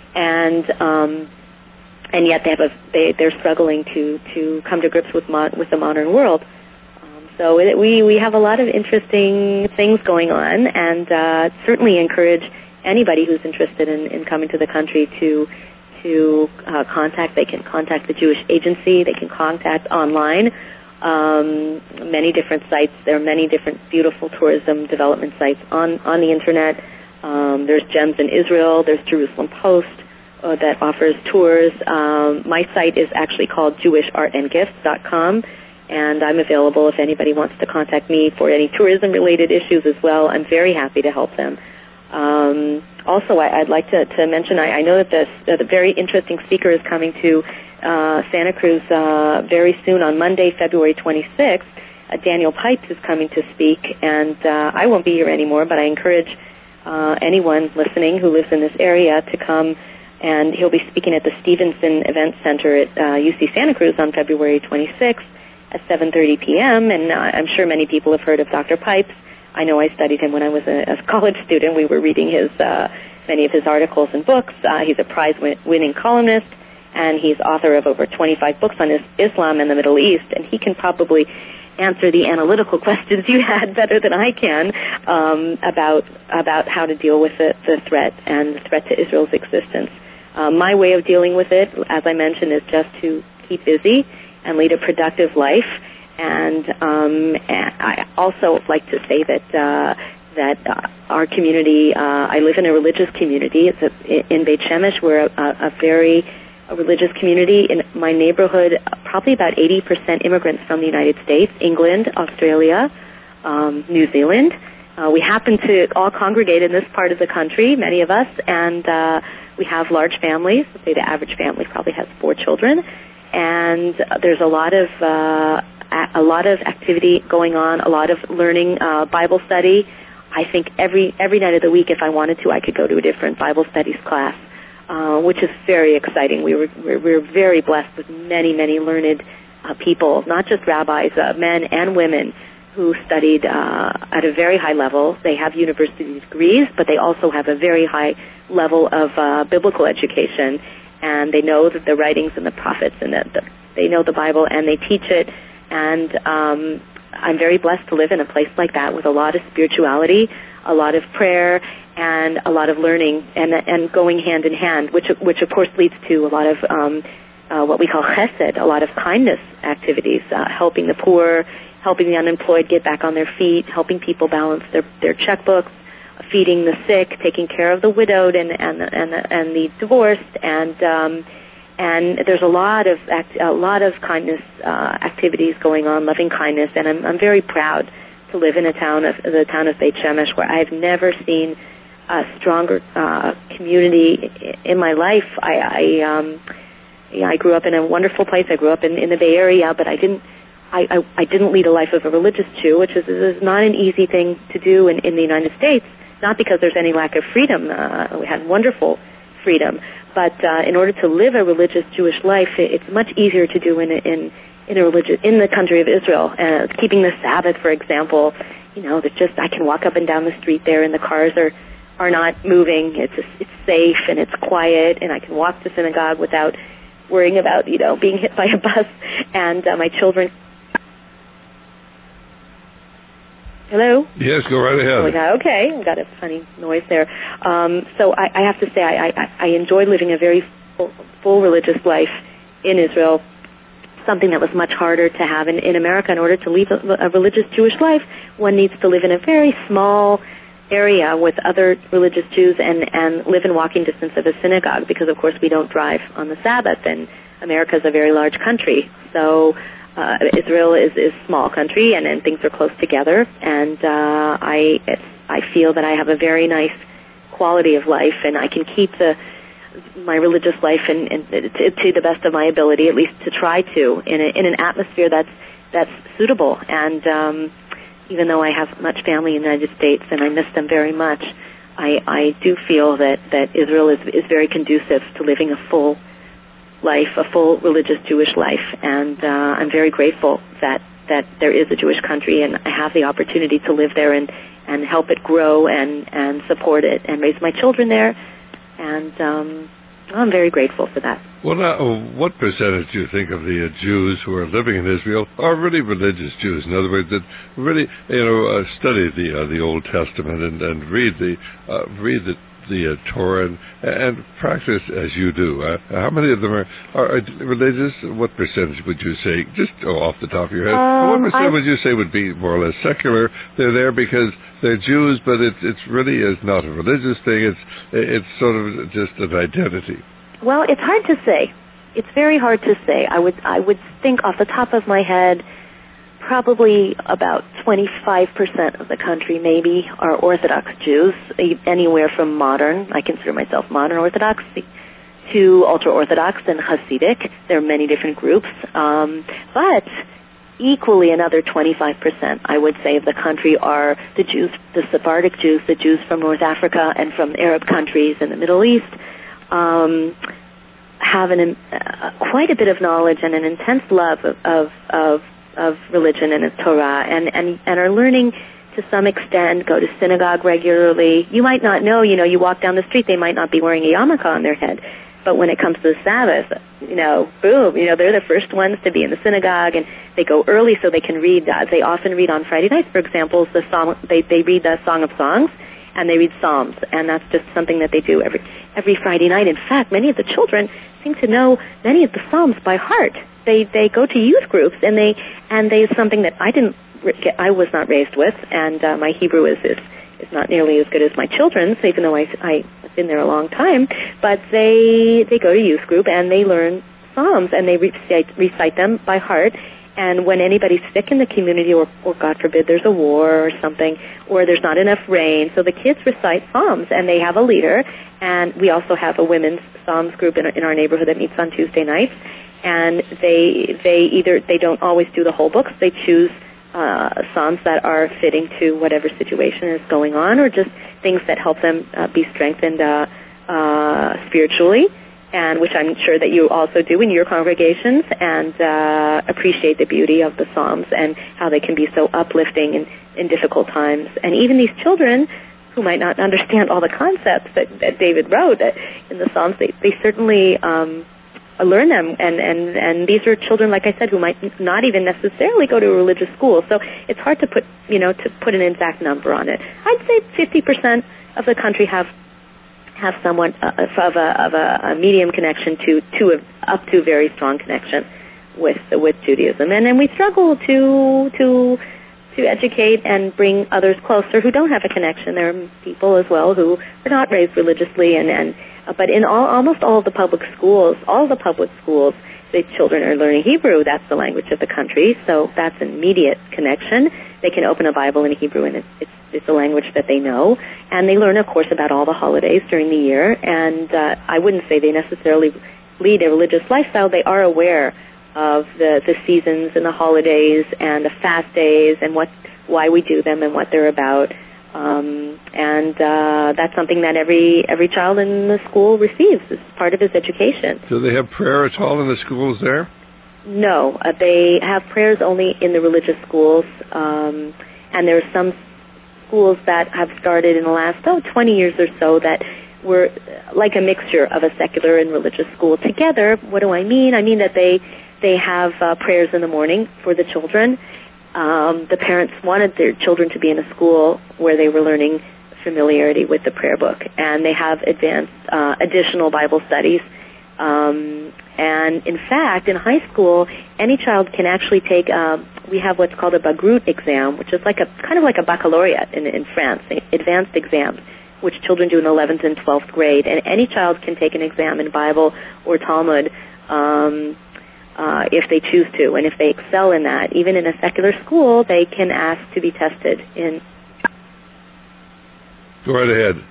and um, and yet they have a they they're struggling to to come to grips with mo- with the modern world. Um, so it, we we have a lot of interesting things going on, and uh, certainly encourage anybody who's interested in, in coming to the country to to uh, contact. They can contact the Jewish Agency. They can contact online. Um, many different sites. There are many different beautiful tourism development sites on, on the internet. Um, there's Gems in Israel. There's Jerusalem Post uh, that offers tours. Um, my site is actually called jewish art and gifts dot com, and I'm available if anybody wants to contact me for any tourism-related issues as well. I'm very happy to help them. Um, also, I, I'd like to, to mention, I, I know that this that a very interesting speaker is coming to uh, Santa Cruz uh, very soon on Monday, February twenty-sixth. Uh, Daniel Pipes is coming to speak, and uh, I won't be here anymore, but I encourage uh, anyone listening who lives in this area to come, and he'll be speaking at the Stevenson Event Center at uh, U C Santa Cruz on February twenty-sixth at seven thirty p.m., and uh, I'm sure many people have heard of Doctor Pipes. I know I studied him when I was a, a college student. We were reading his uh, many of his articles and books. Uh, he's a prize-winning columnist, and he's author of over twenty-five books on Islam and the Middle East, and he can probably answer the analytical questions you had better than I can um, about about how to deal with the, the threat and the threat to Israel's existence. Uh, my way of dealing with it, as I mentioned, is just to keep busy and lead a productive life. And um, I also like to say that uh, that uh, our community, uh, I live in a religious community. It's a, in Beit Shemesh. We're a, a very a religious community. In my neighborhood, probably about eighty percent immigrants from the United States, England, Australia, um, New Zealand. Uh, we happen to all congregate in this part of the country, many of us, and uh, we have large families. Let's say the average family probably has four children. And there's a lot of uh, a lot of activity going on, a lot of learning, uh, Bible study. I think every every night of the week, if I wanted to, I could go to a different Bible studies class, uh, which is very exciting. We were we're, we're very blessed with many many learned uh, people, not just rabbis, uh, men and women who studied uh, at a very high level. They have university degrees, but they also have a very high level of uh, biblical education. And they know that the writings and the prophets, and that the, they know the Bible, and they teach it. And um, I'm very blessed to live in a place like that with a lot of spirituality, a lot of prayer, and a lot of learning, and and going hand in hand, which which of course leads to a lot of um, uh, what we call chesed, a lot of kindness activities, uh, helping the poor, helping the unemployed get back on their feet, helping people balance their their checkbooks, feeding the sick, taking care of the widowed and and and the, and the divorced, and um, and there's a lot of act, a lot of kindness uh, activities going on, loving kindness, and I'm, I'm very proud to live in a town of the town of Beit Shemesh, where I've never seen a stronger uh, community in my life. I, I, um, yeah, I grew up in a wonderful place. I grew up in, in the Bay Area, but I didn't. I, I, I didn't lead a life of a religious Jew, which is, is not an easy thing to do in, in the United States. Not because there's any lack of freedom. Uh, we had wonderful freedom, but uh, in order to live a religious Jewish life, it, it's much easier to do in in in a religious in the country of Israel. Uh, keeping the Sabbath, for example, you know, there's just I can walk up and down the street there, and the cars are are not moving. It's just, it's safe and it's quiet, and I can walk to synagogue without worrying about you know being hit by a bus. And uh, my children. Hello? Yes, go right ahead. Oh, yeah, okay, I got a funny noise there. Um, so I, I have to say I, I, I enjoyed living a very full, full religious life in Israel, something that was much harder to have in, in America. In order to lead a, a religious Jewish life, one needs to live in a very small area with other religious Jews and, and live in walking distance of a synagogue because, of course, we don't drive on the Sabbath, and America is a very large country. So Uh, Israel is is a small country, and, and things are close together. And uh, I it's, I feel that I have a very nice quality of life, and I can keep the my religious life in, in, to, to the best of my ability, at least to try to, in a, in an atmosphere that's that's suitable. And um, even though I have much family in the United States, and I miss them very much, I I do feel that that Israel is is very conducive to living a full life, a full religious Jewish life, and uh, I'm very grateful that, that there is a Jewish country, and I have the opportunity to live there and, and help it grow and, and support it and raise my children there, and um, I'm very grateful for that. Well, now, what percentage do you think of the uh, Jews who are living in Israel are really religious Jews? In other words, that really, you know, uh, study the uh, the Old Testament and, and read the uh, read the the uh, Torah and, and practice as you do. Uh, how many of them are, are, are religious? What percentage would you say, just oh, off the top of your head, um, what percent I, would you say would be more or less secular? They're there because they're Jews, but it it's really is not a religious thing. It's it's sort of just an identity. Well, it's hard to say. It's very hard to say. I would I would think off the top of my head, probably about twenty-five percent of the country maybe are Orthodox Jews, anywhere from modern, I consider myself modern Orthodox, to ultra-Orthodox and Hasidic. There are many different groups. Um, but equally another twenty-five percent, I would say, of the country are the Jews, the Sephardic Jews, the Jews from North Africa and from Arab countries in the Middle East, um, have an, uh, quite a bit of knowledge and an intense love of, of, of of religion and of Torah, and, and, and are learning to some extent, go to synagogue regularly. You might not know, you know, you walk down the street, they might not be wearing a yarmulke on their head, but when it comes to the Sabbath, you know, boom, you know, they're the first ones to be in the synagogue, and they go early so they can read, uh, they often read on Friday nights, for example, the song, they, they read the Song of Songs, and they read Psalms, and that's just something that they do every, every Friday night. In fact, many of the children seem to know many of the Psalms by heart. They they go to youth groups, and they and they something that I didn't get, I was not raised with, and uh, my Hebrew is, is is not nearly as good as my children's, even though I I've been there a long time. But they they go to youth group and they learn Psalms, and they recite recite them by heart. And when anybody's sick in the community, or, or God forbid there's a war or something, or there's not enough rain, so the kids recite Psalms, and they have a leader. And we also have a women's Psalms group in, in our neighborhood that meets on Tuesday nights. And they they either they don't always do the whole books. They choose uh, Psalms that are fitting to whatever situation is going on, or just things that help them uh, be strengthened uh, uh, spiritually, and which I'm sure that you also do in your congregations, and uh, appreciate the beauty of the Psalms and how they can be so uplifting in, in difficult times. And even these children who might not understand all the concepts that, that David wrote in the Psalms, they, they certainly um, learn them, and, and, and these are children, like I said, who might not even necessarily go to a religious school. So it's hard to put, you know, to put an exact number on it. I'd say fifty percent of the country have have someone uh, of a of a, a medium connection to to a, up to a very strong connection with with Judaism, and then we struggle to to to educate and bring others closer who don't have a connection. There are people as well who are not raised religiously, and and Uh, but in all, almost all of the public schools, all the public schools, the children are learning Hebrew. That's the language of the country, so that's an immediate connection. They can open a Bible in Hebrew, and it's, it's, it's a language that they know. And they learn, of course, about all the holidays during the year. And uh, I wouldn't say they necessarily lead a religious lifestyle. They are aware of the, the seasons and the holidays and the fast days and what why we do them and what they're about. Um, and uh, that's something that every every child in the school receives as part of his education. Do they have prayer at all in the schools there? No, uh, they have prayers only in the religious schools, um, and there are some schools that have started in the last, oh, twenty years or so that were like a mixture of a secular and religious school together. What do I mean? I mean that they, they have uh, prayers in the morning for the children. Um, the parents wanted their children to be in a school where they were learning familiarity with the prayer book, and they have advanced uh, additional Bible studies. Um, and in fact, in high school, any child can actually take, uh, we have what's called a Bagrut exam, which is like a kind of like a baccalaureate in, in France, advanced exams, which children do in eleventh and twelfth grade. And any child can take an exam in Bible or Talmud um, uh, if they choose to. And if they excel in that, even in a secular school, they can ask to be tested in. Go right ahead.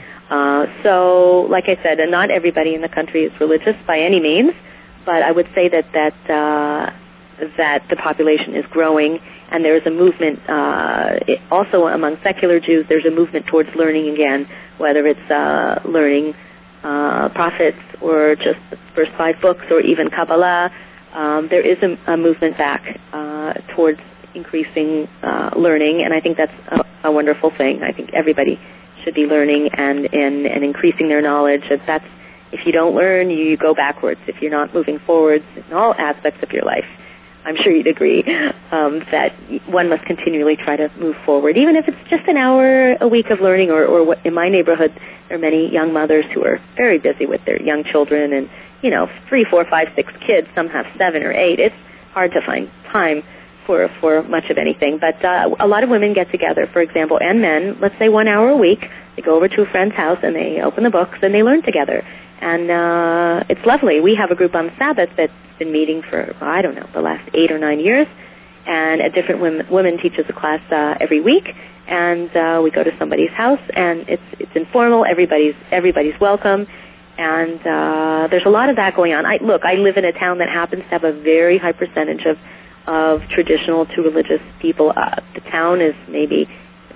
Uh, so, like I said, not everybody in the country is religious by any means, but I would say that that uh, that the population is growing, and there is a movement uh, it, also among secular Jews. There's a movement towards learning again, whether it's uh, learning uh, prophets or just the first five books or even Kabbalah. Um, there is a, a movement back uh, towards increasing uh, learning, and I think that's a, a wonderful thing. I think everybody should be learning and, and, and increasing their knowledge. That's, if you don't learn, you go backwards. If you're not moving forwards in all aspects of your life, I'm sure you'd agree um, that one must continually try to move forward, even if it's just an hour a week of learning. Or, or what, in my neighborhood, there are many young mothers who are very busy with their young children, and you know, three, four, five, six kids. Some have seven or eight. It's hard to find time for for much of anything. But uh, a lot of women get together, for example, and men, let's say one hour a week. They go over to a friend's house and they open the books and they learn together. And uh, it's lovely. We have a group on Sabbath that's been meeting for, I don't know, the last eight or nine years. And a different women, woman teaches a class uh, every week. And uh, we go to somebody's house, and it's it's informal. Everybody's everybody's welcome. And uh, there's a lot of that going on. I, look, I live in a town that happens to have a very high percentage of of traditional to religious people. Uh, the town is maybe,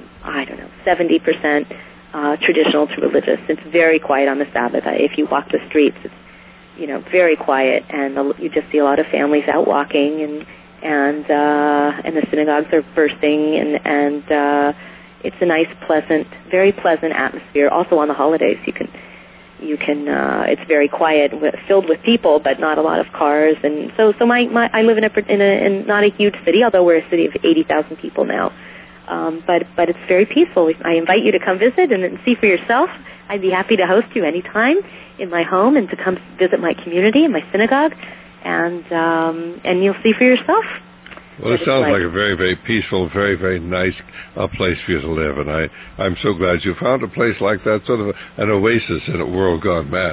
I don't know, seventy percent uh, traditional to religious. It's very quiet on the Sabbath. Uh, if you walk the streets, it's, you know, very quiet, and the, you just see a lot of families out walking, and and uh, and the synagogues are bursting, and and uh, it's a nice, pleasant, very pleasant atmosphere. Also on the holidays, you can. You can. Uh, it's very quiet, filled with people, but not a lot of cars. And so, so my, my I live in a in a in not a huge city, although we're a city of eighty thousand people now. Um, but but it's very peaceful. I invite you to come visit and, and see for yourself. I'd be happy to host you anytime in my home and to come visit my community and my synagogue, and um, and you'll see for yourself. Well, it sounds like a very, very peaceful, very, very nice uh, place for you to live, and I, I'm so glad you found a place like that, sort of an oasis in a world gone mad.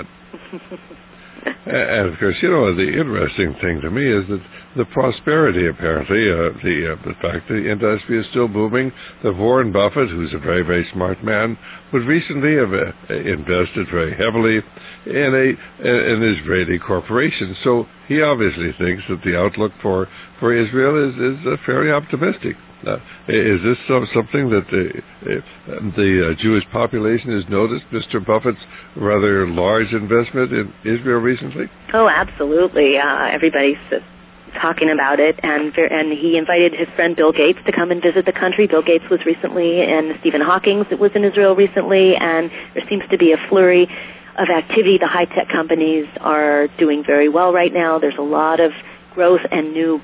And, of course, you know, the interesting thing to me is that the prosperity, apparently, uh, the, uh, the fact that the industry is still booming, that Warren Buffett, who's a very, very smart man, would recently have uh, invested very heavily in a an Israeli corporation. So he obviously thinks that the outlook for, for Israel is, is uh, fairly optimistic. Uh, is this so, something that the, uh, the uh, Jewish population has noticed, Mister Buffett's rather large investment in Israel recently? Oh, absolutely. Uh, everybody's uh, talking about it, and and he invited his friend Bill Gates to come and visit the country. Bill Gates was recently, and Stephen Hawking was in Israel recently, and there seems to be a flurry of activity. The high-tech companies are doing very well right now. There's a lot of growth and new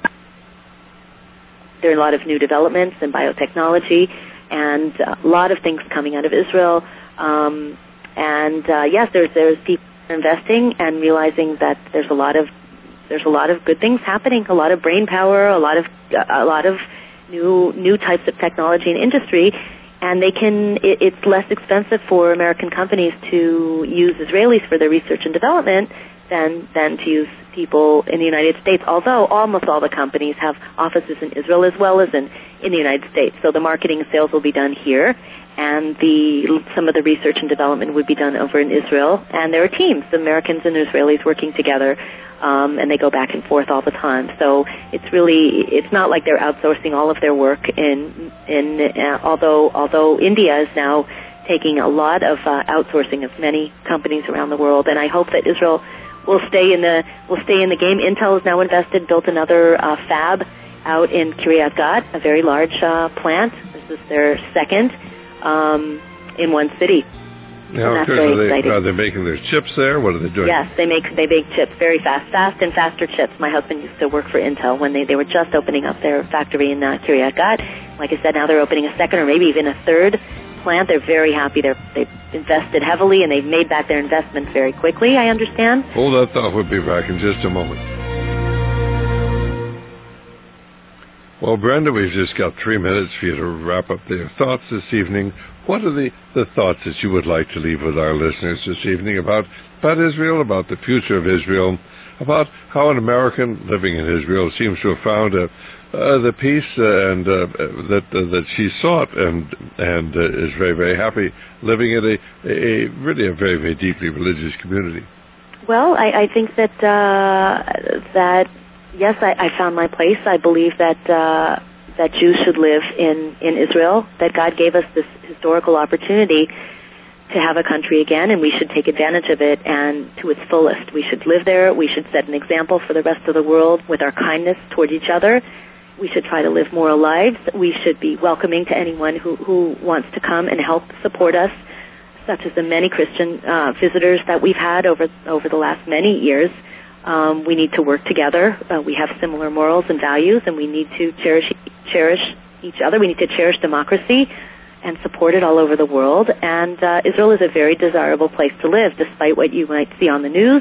There are a lot of new developments in biotechnology, and a lot of things coming out of Israel. Um, and uh, yes, there's there's people investing and realizing that there's a lot of there's a lot of good things happening, a lot of brain power, a lot of a lot of new new types of technology and industry. and they can. It, it's less expensive for American companies to use Israelis for their research and development than than to use people in the United States. Although almost all the companies have offices in Israel as well as in in the United States, so the marketing and sales will be done here, and the some of the research and development would be done over in Israel. And there are teams, Americans and Israelis, working together. Um, and they go back and forth all the time. So it's really, it's not like they're outsourcing all of their work in, in, uh, although, although India is now taking a lot of uh, outsourcing of many companies around the world. And I hope that Israel will stay in the, will stay in the game. Intel has now invested, built another uh, fab out in Kiryat Gat, a very large uh, plant. This is their second um, in one city. Now, of course, are they, are they making their chips there? What are they doing? Yes, they make they make chips very fast, fast and faster chips. My husband used to work for Intel when they, they were just opening up their factory in uh, Kiryat Gat. Like I said, now they're opening a second or maybe even a third plant. They're very happy. They're, they've invested heavily, and they've made back their investments very quickly, I understand. Hold that thought. We'll be back in just a moment. Well, Brenda, we've just got three minutes for you to wrap up your thoughts this evening. What are the, the thoughts that you would like to leave with our listeners this evening about, about Israel, about the future of Israel, about how an American living in Israel seems to have found uh, uh, the peace uh, and uh, that uh, that she sought, and and uh, is very, very happy living in a, a really a very, very deeply religious community? Well, I, I think that uh, that yes, I, I found my place. I believe that. Uh, that Jews should live in, in Israel, that God gave us this historical opportunity to have a country again, and we should take advantage of it and to its fullest. We should live there. We should set an example for the rest of the world with our kindness toward each other. We should try to live moral lives. We should be welcoming to anyone who, who wants to come and help support us, such as the many Christian uh, visitors that we've had over over the last many years. Um, we need to work together. Uh, we have similar morals and values, and we need to cherish cherish each other. We need to cherish democracy and support it all over the world. And uh, Israel is a very desirable place to live, despite what you might see on the news.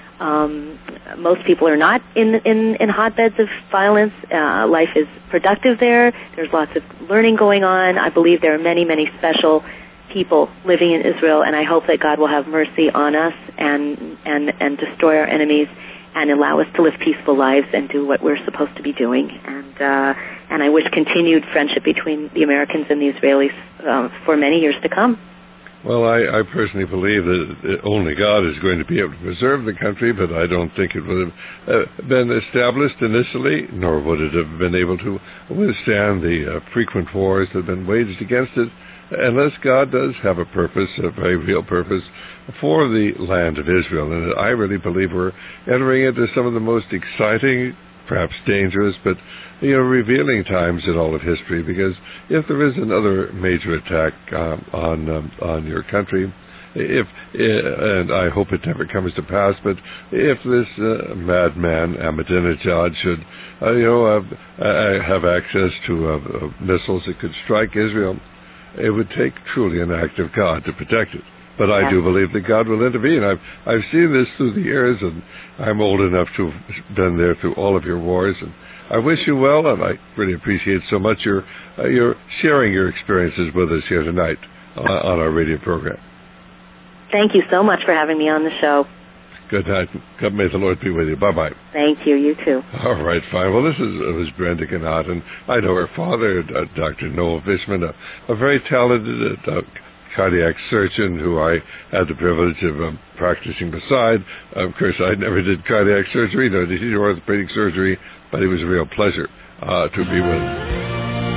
Um, most people are not in in, in hotbeds of violence. Uh, life is productive there. There's lots of learning going on. I believe there are many, many special people living in Israel, and I hope that God will have mercy on us and and and destroy our enemies and allow us to live peaceful lives and do what we're supposed to be doing. And uh, and I wish continued friendship between the Americans and the Israelis uh, for many years to come. Well, I, I personally believe that only God is going to be able to preserve the country, but I don't think it would have uh, been established initially, nor would it have been able to withstand the uh, frequent wars that have been waged against it, unless God does have a purpose, a very real purpose, for the land of Israel. And I really believe we're entering into some of the most exciting, perhaps dangerous, but you know, revealing times in all of history. Because if there is another major attack um, on um, on your country, if and I hope it never comes to pass, but if this uh, madman Ahmadinejad should, uh, you know, have, uh, have access to uh, uh, missiles that could strike Israel, it would take truly an act of God to protect it. But I do believe that God will intervene. I've I've seen this through the years, and I'm old enough to have been there through all of your wars. And I wish you well, and I really appreciate so much your uh, your sharing your experiences with us here tonight uh, on our radio program. Thank you so much for having me on the show. Good night. God, may the Lord be with you. Bye-bye. Thank you. You too. All right, fine. Well, this is uh, was Brenda Gnott, and I know her father, uh, Doctor Noel Fishman, a, a very talented uh, cardiac surgeon who I had the privilege of um, practicing beside. Of course, I never did cardiac surgery, nor did he do orthopedic surgery, but it was a real pleasure uh, to be with him.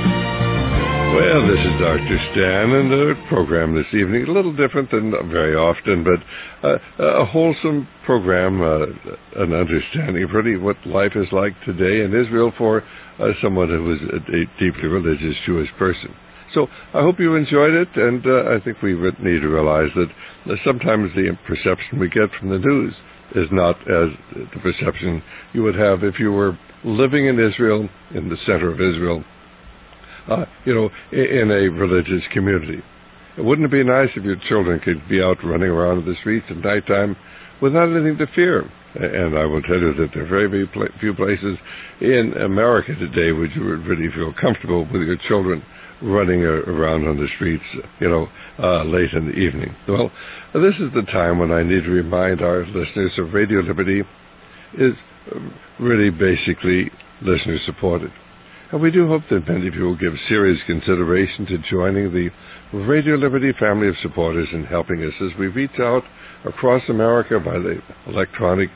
Well, this is Doctor Stan, and the program this evening is a little different than very often, but uh, a wholesome program, uh, an understanding of really what life is like today in Israel for uh, someone who is a, a deeply religious Jewish person. So I hope you enjoyed it, and uh, I think we need to realize that uh, sometimes the perception we get from the news is not as the perception you would have if you were living in Israel, in the center of Israel, uh, you know, in a religious community. Wouldn't it be nice if your children could be out running around in the streets at nighttime without anything to fear? And I will tell you that there are very, very pl- few places in America today where you would really feel comfortable with your children running around on the streets, you know, uh, late in the evening. Well, this is the time when I need to remind our listeners of Radio Liberty is really basically listener-supported. And we do hope that many of you will give serious consideration to joining the Radio Liberty family of supporters in helping us as we reach out across America by the electronic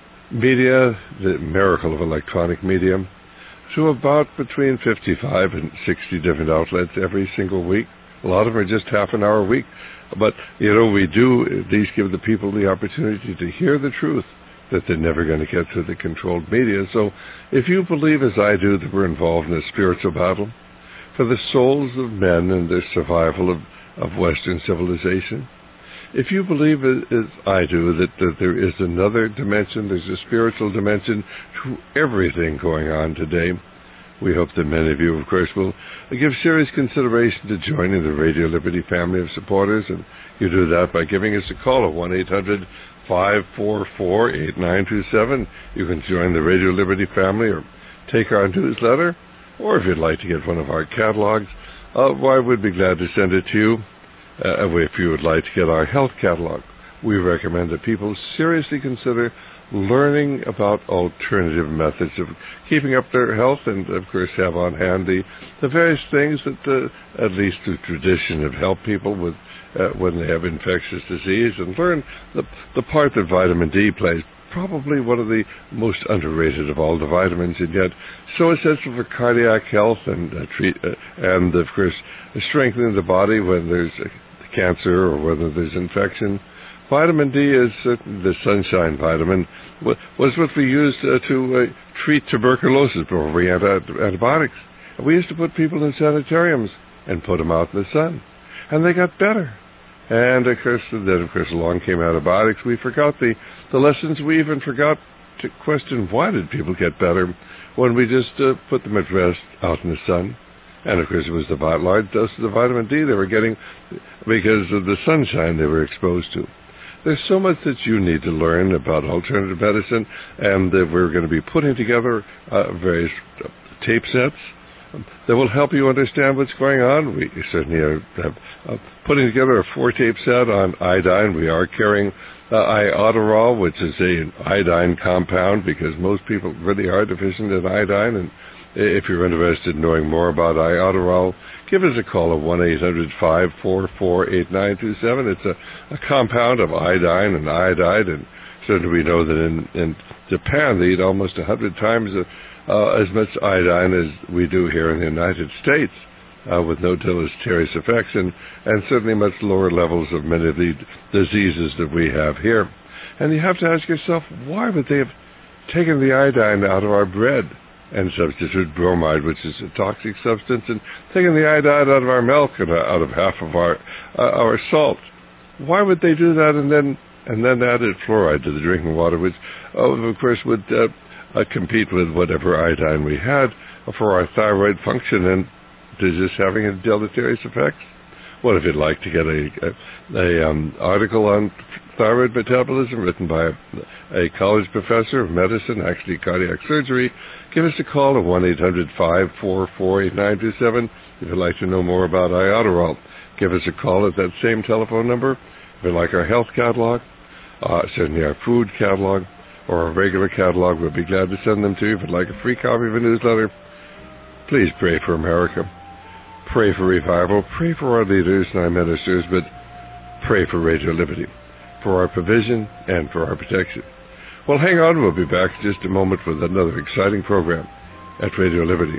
media, the miracle of electronic media, to about between fifty-five and sixty different outlets every single week. A lot of them are just half an hour a week. But, you know, we do at least give the people the opportunity to hear the truth that they're never going to get through the controlled media. So if you believe, as I do, that we're involved in a spiritual battle for the souls of men and the survival of, of Western civilization, if you believe, as I do, that, that there is another dimension, there's a spiritual dimension to everything going on today, we hope that many of you, of course, will give serious consideration to joining the Radio Liberty family of supporters, and you do that by giving us a call at one eight hundred five four four eight nine two seven. You can join the Radio Liberty family or take our newsletter, or if you'd like to get one of our catalogs, uh, well, I would be glad to send it to you. Uh, if you would like to get our health catalog, we recommend that people seriously consider learning about alternative methods of keeping up their health, and of course have on hand the, the various things that, uh, at least through tradition, have helped people with uh, when they have infectious disease, and learn the, the part that vitamin D plays. Probably one of the most underrated of all the vitamins, and yet so essential for cardiac health and uh, treat, uh, and of course strengthening the body when there's uh, cancer or whether there's infection. Vitamin D is uh, the sunshine vitamin. Was what we used uh, to uh, treat tuberculosis before we had antibiotics. We used to put people in sanitariums and put them out in the sun, and they got better. And of course, then of course along came antibiotics. We forgot the, the lessons. We even forgot to question why did people get better when we just uh, put them at rest out in the sun. And of course it was the large doses of vitamin D they were getting because of the sunshine they were exposed to. There's so much that you need to learn about alternative medicine, and uh, we're going to be putting together uh, various uh, tape sets that will help you understand what's going on. We certainly are uh, putting together a four-tape set on iodine. We are carrying uh, iodoral, which is an iodine compound, because most people really are deficient in iodine. And if you're interested in knowing more about iodoral, give us a call at one eight hundred five four four eight nine two seven. It's a, a compound of iodine and iodide, and certainly we know that in, in Japan they eat almost one hundred times a Uh, as much iodine as we do here in the United States, uh, with no deleterious effects, and, and certainly much lower levels of many of the diseases that we have here. And you have to ask yourself, why would they have taken the iodine out of our bread and substituted bromide, which is a toxic substance, and taken the iodine out of our milk and out of half of our uh, our salt? Why would they do that and then and then added fluoride to the drinking water, which, oh, of course, would uh, Uh, compete with whatever iodine we had for our thyroid function, and is this having a deleterious effect? Well, if you'd like to get a, a, a um, article on thyroid metabolism written by a, a college professor of medicine, actually cardiac surgery, give us a call at one eight hundred five four four eight nine two seven. If you'd like to know more about iodoral, give us a call at that same telephone number. If you'd like our health catalog, uh, certainly our food catalog, or a regular catalog, we'll be glad to send them to you. If you'd like a free copy of a newsletter, please pray for America. Pray for revival. Pray for our leaders and our ministers, but pray for Radio Liberty, for our provision and for our protection. Well, hang on. We'll be back in just a moment with another exciting program at Radio Liberty.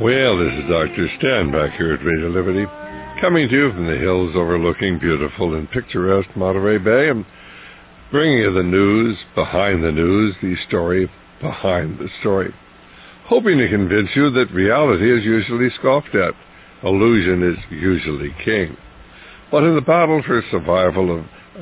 Well, this is Doctor Stan back here at Radio Liberty, coming to you from the hills overlooking beautiful and picturesque Monterey Bay, and bringing you the news behind the news, the story behind the story, hoping to convince you that reality is usually scoffed at, illusion is usually king. But in the battle for survival of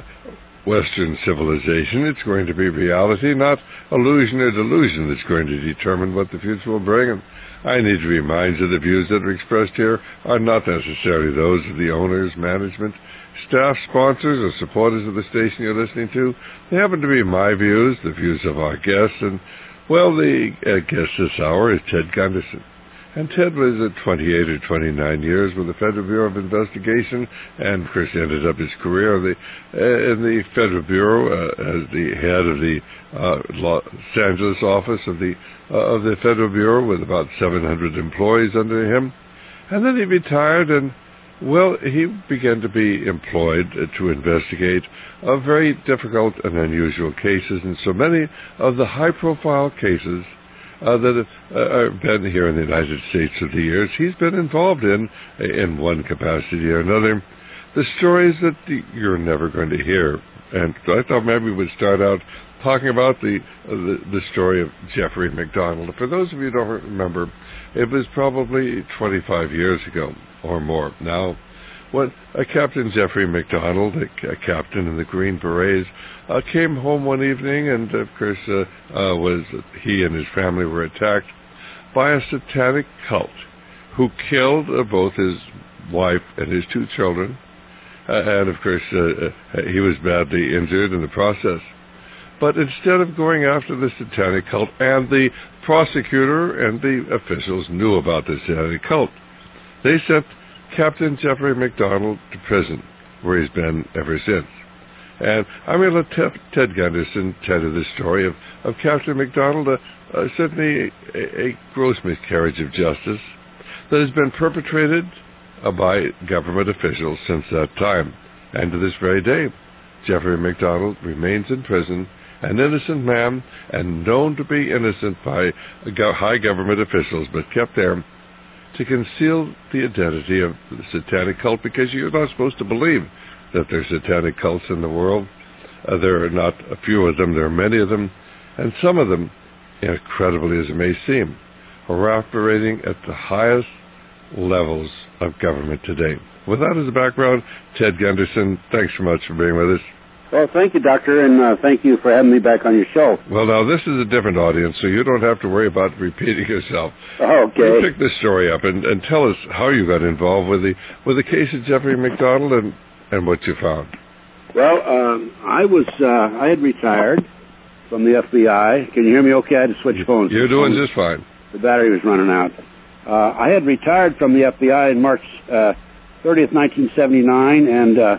Western civilization, it's going to be reality, not illusion or delusion, that's going to determine what the future will bring. And I need to remind you the views that are expressed here are not necessarily those of the owners, management, staff, sponsors, or supporters of the station you're listening to. They happen to be my views, the views of our guests, and, well, the uh, guest this hour is Ted Gunderson. And Ted was at twenty-eight or twenty-nine years with the Federal Bureau of Investigation, and of course ended up his career in the, uh, in the Federal Bureau uh, as the head of the uh, Los Angeles office of the uh, of the Federal Bureau, with about seven hundred employees under him. And then he retired, and well, he began to be employed uh, to investigate uh, very difficult and unusual cases, and so many of the high-profile cases Uh, that have uh, been here in the United States through the years, he's been involved in, in one capacity or another, the stories that you're never going to hear. And I thought maybe we'd start out talking about the, uh, the the story of Jeffrey MacDonald. For those of you who don't remember, it was probably twenty-five years ago or more now, when uh, Captain Jeffrey MacDonald, a, a captain in the Green Berets, uh, came home one evening, and of course, uh, uh, was he and his family were attacked by a satanic cult who killed uh, both his wife and his two children, uh, and of course, uh, uh, he was badly injured in the process. But instead of going after the satanic cult, and the prosecutor and the officials knew about the satanic cult, they sent Captain Jeffrey MacDonald to prison, where he's been ever since. And I'm going to let Ted, Ted Gunderson tell you the story of, of Captain MacDonald, uh, uh, certainly a, a gross miscarriage of justice that has been perpetrated uh, by government officials since that time. And to this very day, Jeffrey MacDonald remains in prison, an innocent man, and known to be innocent by high government officials, but kept there to conceal the identity of the satanic cult, because you're not supposed to believe that there's satanic cults in the world. Uh, there are not a few of them, there are many of them, and some of them, incredibly as it may seem, are operating at the highest levels of government today. With that as a background, Ted Gunderson, thanks so much for being with us. Well, thank you, Doctor, and uh, thank you for having me back on your show. Well, now, this is a different audience, so you don't have to worry about repeating yourself. Oh, okay. You pick this story up and, and tell us how you got involved with the with the case of Jeffrey MacDonald and, and what you found. Well, um, I was uh, I had retired from the F B I. Can you hear me okay? I had to switch phones. You're doing just fine. The battery was running out. Uh, I had retired from the F B I in March uh, thirtieth, nineteen seventy-nine, and uh,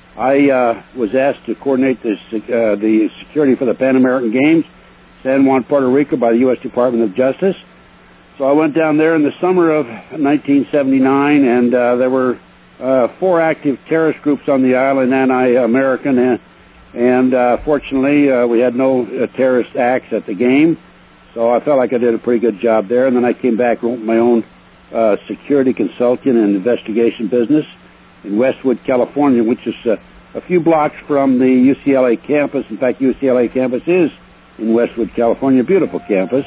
I uh, was asked to coordinate this, uh, the security for the Pan American Games, San Juan, Puerto Rico, by the U S Department of Justice. So I went down there in the summer of nineteen seventy-nine, and uh, there were uh, four active terrorist groups on the island, anti-American, and, and uh, fortunately uh, we had no uh, terrorist acts at the game. So I felt like I did a pretty good job there, and then I came back and opened my own uh, security consulting and investigation business in Westwood, California, which is uh, a few blocks from the U C L A campus. In fact, U C L A campus is in Westwood, California, a beautiful campus.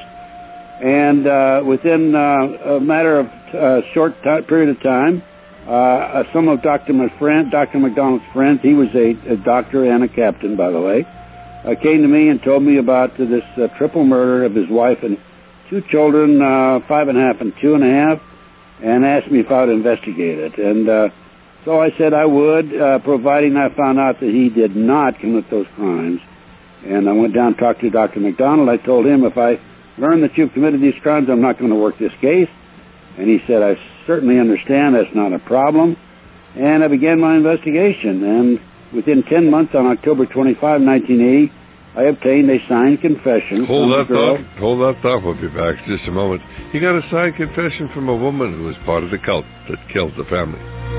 And uh, within uh, a matter of uh, short t- period of time, uh, some of Doctor My friend, Doctor MacDonald's friends, he was a, a doctor and a captain, by the way, uh, came to me and told me about uh, this uh, triple murder of his wife and two children, uh, five and a half and two and a half, and asked me if I would investigate it. And uh, So I said I would, uh, providing I found out that he did not commit those crimes. And I went down and talked to Doctor MacDonald. I told him, if I learn that you've committed these crimes, I'm not going to work this case. And he said, I certainly understand. That's not a problem. And I began my investigation. And within ten months, on October twenty-fifth, nineteen eighty, I obtained a signed confession. Hold that girl. thought. Hold that thought. We'll be back in just a moment. You got a signed confession from a woman who was part of the cult that killed the family.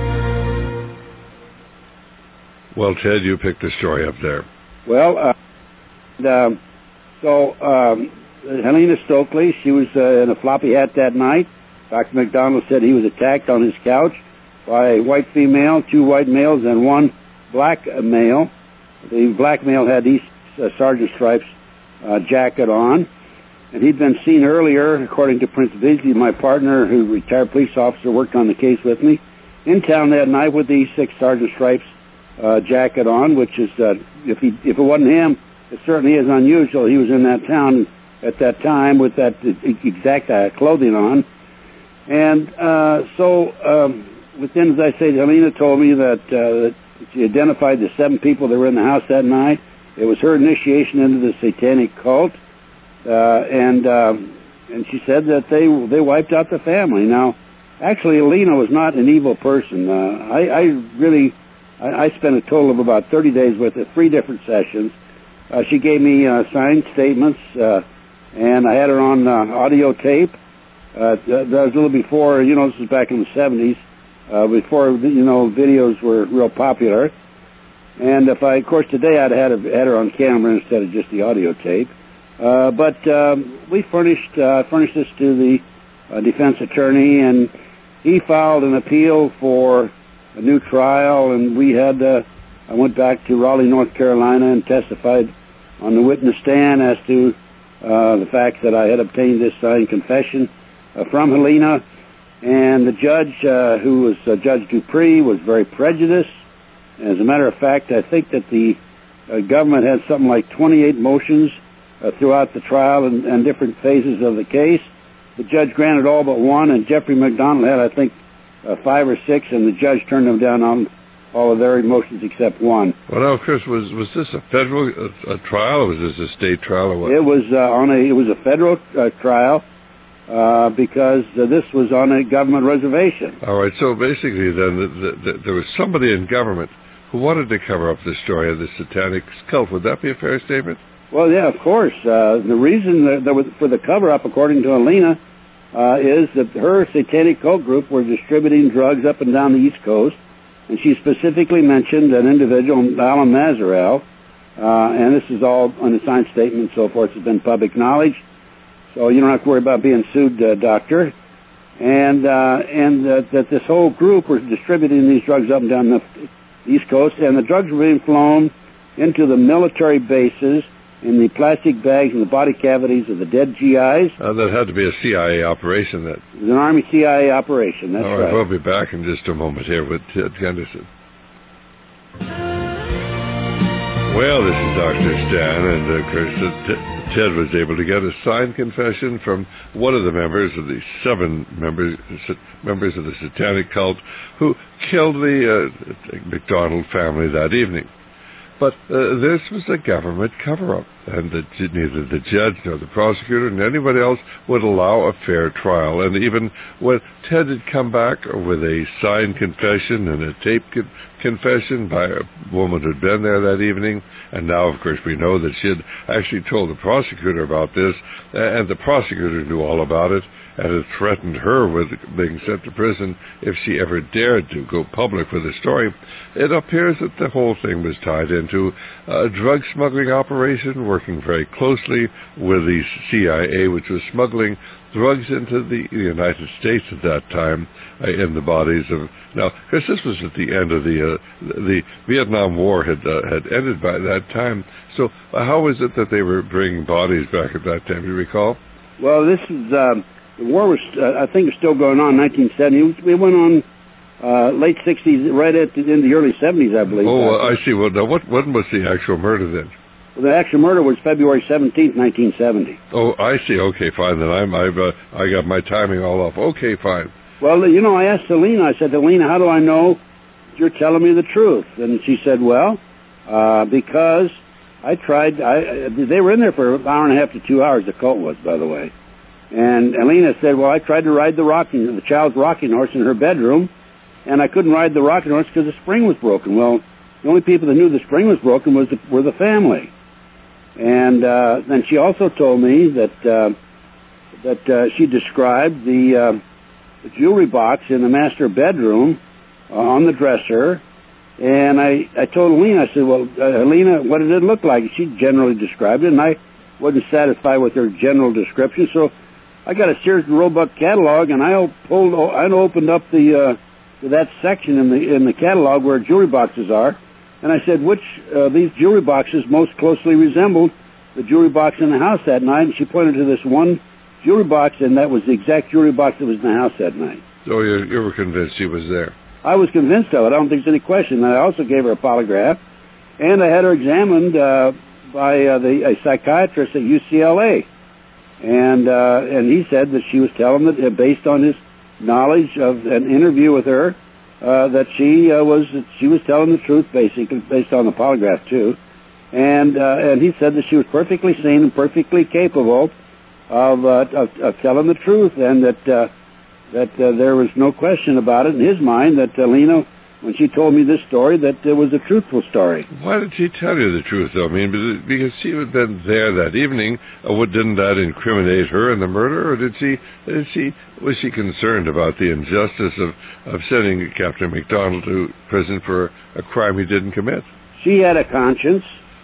Well, Ted, you picked the story up there. Well, uh, and, um, so um, Helena Stokely, she was uh, in a floppy hat that night. Doctor McDonald said he was attacked on his couch by a white female, two white males, and one black male. The black male had East uh, Sergeant Stripes uh, jacket on, and he'd been seen earlier, according to Prince Beasley, my partner, who retired police officer, worked on the case with me, in town that night with the Sixth Sergeant Stripes uh, jacket on, which is, uh, if he if it wasn't him, it certainly is unusual. He was in that town at that time with that exact uh, clothing on. And uh, so, um, within, as I say, Helena told me that, uh, that she identified the seven people that were in the house that night. It was her initiation into the satanic cult, uh, and uh, and she said that they they wiped out the family. Now, actually, Helena was not an evil person. Uh, I, I really, I, I spent a total of about thirty days with her, three different sessions. Uh, she gave me uh, signed statements, uh, and I had her on uh, audio tape. Uh, that was a little before, you know, this was back in the seventies, uh, before, you know, videos were real popular. And if I, of course, today I'd had, her, had her on camera instead of just the audio tape. Uh, but um, we furnished uh, furnished this to the uh, defense attorney, and he filed an appeal for a new trial, and we had, uh, I went back to Raleigh, North Carolina, and testified on the witness stand as to uh, the fact that I had obtained this signed confession uh, from Helena. And the judge, uh, who was uh, Judge Dupree, was very prejudiced. As a matter of fact, I think that the uh, government had something like twenty-eight motions uh, throughout the trial and, and different phases of the case. The judge granted all but one, and Jeffrey McDonald had, I think, uh, five or six, and the judge turned them down on all of their motions except one. Well, now, Chris, was was this a federal uh, a trial, or was this a state trial, or what? It was uh, on a it was a federal uh, trial. Uh, because uh, this was on a government reservation. All right, so basically then the, the, the, there was somebody in government who wanted to cover up the story of the satanic cult. Would that be a fair statement? Well, yeah, of course. Uh, the reason that there was, for the cover-up, according to Helena, uh, is that her satanic cult group were distributing drugs up and down the East Coast, and she specifically mentioned an individual, Alan Mazarel, uh, and this is all on a signed statement and so forth. It's been public knowledge. So you don't have to worry about being sued, uh, doctor. And uh, and uh, that this whole group was distributing these drugs up and down the East Coast, and the drugs were being flown into the military bases in the plastic bags in the body cavities of the dead G Is. Uh, that had to be a C I A operation. That it was an Army C I A operation. That's All right, right. We'll be back in just a moment here with Ted Henderson. Well, this is Doctor Stan, and of course, Ted was able to get a signed confession from one of the members of the seven members members of the satanic cult who killed the uh, McDonald family that evening. But uh, this was a government cover-up, and the, neither the judge nor the prosecutor nor anybody else would allow a fair trial. And even when Ted had come back with a signed confession and a taped con- confession by a woman who had been there that evening, and now, of course, we know that she had actually told the prosecutor about this, and the prosecutor knew all about it, and had threatened her with being sent to prison if she ever dared to go public with the story. It appears that the whole thing was tied into a drug smuggling operation working very closely with the C I A, which was smuggling drugs into the United States at that time uh, in the bodies of... Now, because this was at the end of the... Uh, the Vietnam War had uh, had ended by that time. So uh, how was it that they were bringing bodies back at that time? Do you recall? Well, this is... Um The war was, uh, I think, was still going on in nineteen seventy. It went on uh, late sixties, right at the, in the early seventies, I believe. Oh, uh, I see. Well, now, what, when was the actual murder then? Well, the actual murder was February seventeenth, nineteen seventy. Oh, I see. Okay, fine. Then I'm, I've, uh, I got my timing all off. Okay, fine. Well, you know, I asked Helena, I said, Helena, how do I know you're telling me the truth? And she said, well, uh, because I tried, I, they were in there for an hour and a half to two hours, the cult was, by the way. And Helena said, well, I tried to ride the rocking, the child's rocking horse in her bedroom, and I couldn't ride the rocking horse because the spring was broken. Well, the only people that knew the spring was broken was the, were the family. And uh, then she also told me that uh, that uh, she described the, uh, the jewelry box in the master bedroom uh, on the dresser. And I, I told Helena, I said, well, uh, Helena, what did it look like? She generally described it, and I wasn't satisfied with her general description, so I got a Sears and Roebuck catalog, and I pulled, I opened up the uh, that section in the in the catalog where jewelry boxes are, and I said, which uh, these jewelry boxes most closely resembled the jewelry box in the house that night? And she pointed to this one jewelry box, and that was the exact jewelry box that was in the house that night. So you, you were convinced he was there? I was convinced of it. I don't think there's any question. And I also gave her a polygraph, and I had her examined uh, by uh, the a psychiatrist at U C L A. And uh, and he said that she was telling that, uh, based on his knowledge of an interview with her, uh, that she uh, was she was telling the truth, basically, based on the polygraph too. And uh, and he said that she was perfectly sane and perfectly capable of uh, of, of telling the truth, and that uh, that uh, there was no question about it in his mind that uh, Lena, when she told me this story, that it was a truthful story. Why did she tell you the truth, though? I mean, because she had been there that evening. Uh, what, didn't that incriminate her in the murder, or did she? Did she? Was she concerned about the injustice of of sending Captain McDonald to prison for a crime he didn't commit? She had a conscience,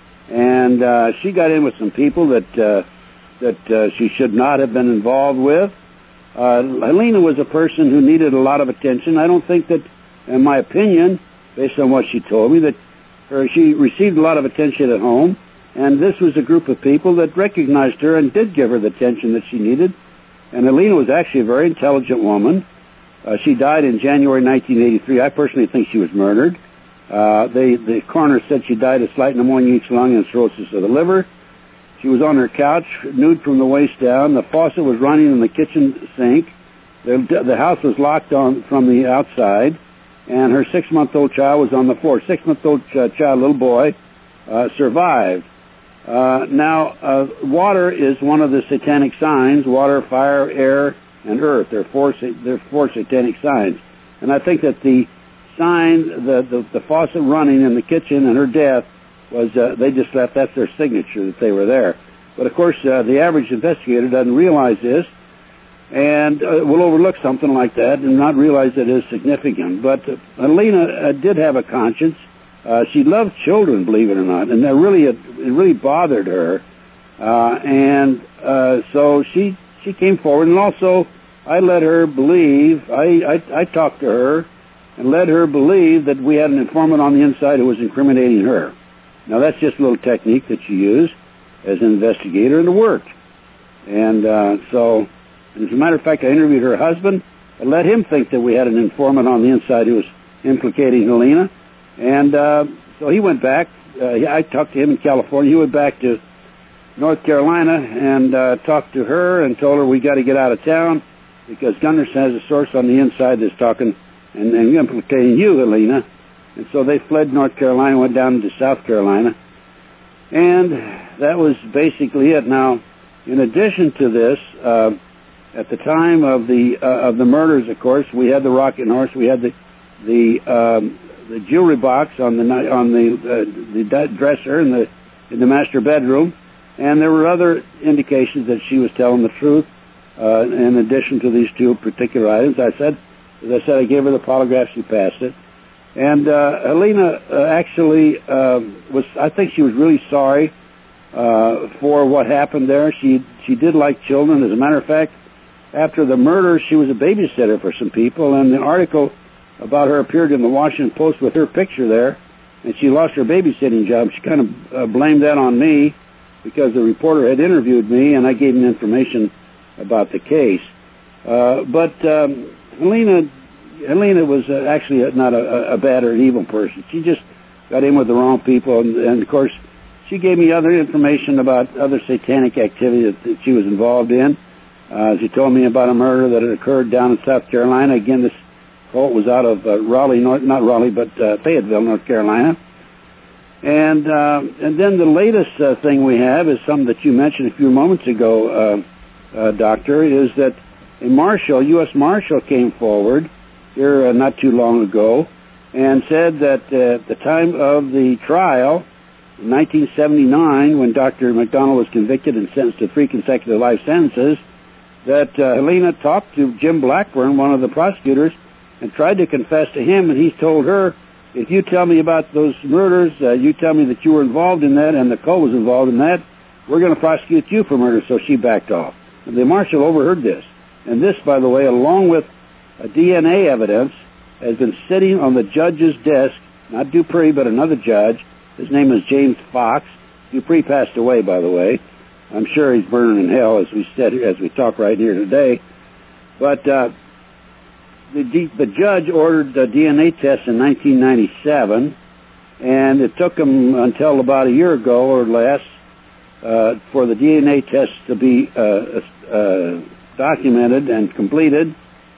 and uh, she got in with some people that uh, that uh, she should not have been involved with. Uh, Helena was a person who needed a lot of attention. I don't think that, in my opinion, based on what she told me, that her, she received a lot of attention at home, and this was a group of people that recognized her and did give her the attention that she needed. And Helena was actually a very intelligent woman. Uh, she died in January nineteen eighty-three. I personally think she was murdered. Uh, they, the coroner said she died of slight pneumonia each lung and cirrhosis of the liver. She was on her couch, nude from the waist down. The faucet was running in the kitchen sink. The, the house was locked on from the outside, and her six-month-old child was on the floor. Six-month-old ch- child, little boy, uh, survived. Uh, now, uh, water is one of the satanic signs. Water, fire, air, and earth. They're four, they're four satanic signs. And I think that the sign, the, the, the faucet running in the kitchen and her death, was uh, they just left, that's their signature that they were there. But of course, uh, the average investigator doesn't realize this, and uh, will overlook something like that and not realize it is significant. But uh, Helena uh, did have a conscience. Uh, she loved children, believe it or not, and that really, it, it really bothered her. Uh, and uh, so she she came forward, and also I let her believe, I, I, I talked to her and let her believe that we had an informant on the inside who was incriminating her. Now, that's just a little technique that you use as an investigator, and it worked. And uh, so, as a matter of fact, I interviewed her husband. I let him think that we had an informant on the inside who was implicating Helena. And uh, so he went back. Uh, I talked to him in California. He went back to North Carolina and uh, talked to her and told her we got to get out of town because Gunderson has a source on the inside that's talking and, and implicating you, Helena. And so they fled North Carolina, went down to South Carolina. And that was basically it. Now, in addition to this, uh, at the time of the uh, of the murders, of course, we had the rocket horse, we had the the um, the jewelry box on the on the uh, the dresser in the in the master bedroom, and there were other indications that she was telling the truth. Uh, in addition to these two particular items, I said, as I said, I gave her the polygraph. She passed it. And uh, Helena uh, actually uh, was, I think she was really sorry uh, for what happened there. She she did like children. As a matter of fact, after the murder, she was a babysitter for some people, and the article about her appeared in the Washington Post with her picture there, and she lost her babysitting job. She kind of uh, blamed that on me because the reporter had interviewed me, and I gave him information about the case. Uh, but um, Helena... Helena was uh, actually not a, a bad or an evil person. She just got in with the wrong people, and, and of course, she gave me other information about other satanic activity that, that she was involved in. Uh, she told me about a murder that had occurred down in South Carolina. Again, this cult was out of uh, Raleigh, North, not Raleigh, but uh, Fayetteville, North Carolina. And uh, and then the latest uh, thing we have is something that you mentioned a few moments ago, uh, uh, Doctor, is that a marshal, U S Marshal, came forward here uh, not too long ago, and said that uh, at the time of the trial, in nineteen seventy-nine, when Doctor McDonald was convicted and sentenced to three consecutive life sentences, that uh, Helena talked to Jim Blackburn, one of the prosecutors, and tried to confess to him, and he told her, if you tell me about those murders, uh, you tell me that you were involved in that and the cult was involved in that, we're going to prosecute you for murder. So she backed off. The marshal overheard this. And this, by the way, along with uh, D N A evidence, has been sitting on the judge's desk, not Dupree, but another judge. His name is James Fox. Dupree passed away, by the way. I'm sure he's burning in hell, as we said, as we talk right here today. But uh, the, the judge ordered the D N A test in nineteen ninety-seven, and it took him until about a year ago or less uh, for the D N A test to be uh, uh, documented and completed.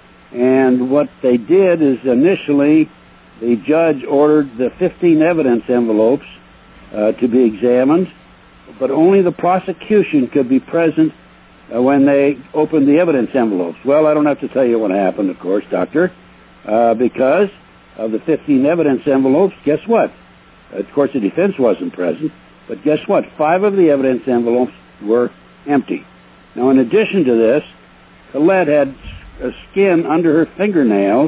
And what they did is initially the judge ordered the fifteen evidence envelopes uh, to be examined, but only the prosecution could be present uh, when they opened the evidence envelopes. Well, I don't have to tell you what happened, of course, Doctor, uh, because of the fifteen evidence envelopes, guess what? Of course, the defense wasn't present, but guess what? Five of the evidence envelopes were empty. Now, in addition to this, Colette had a skin under her fingernails,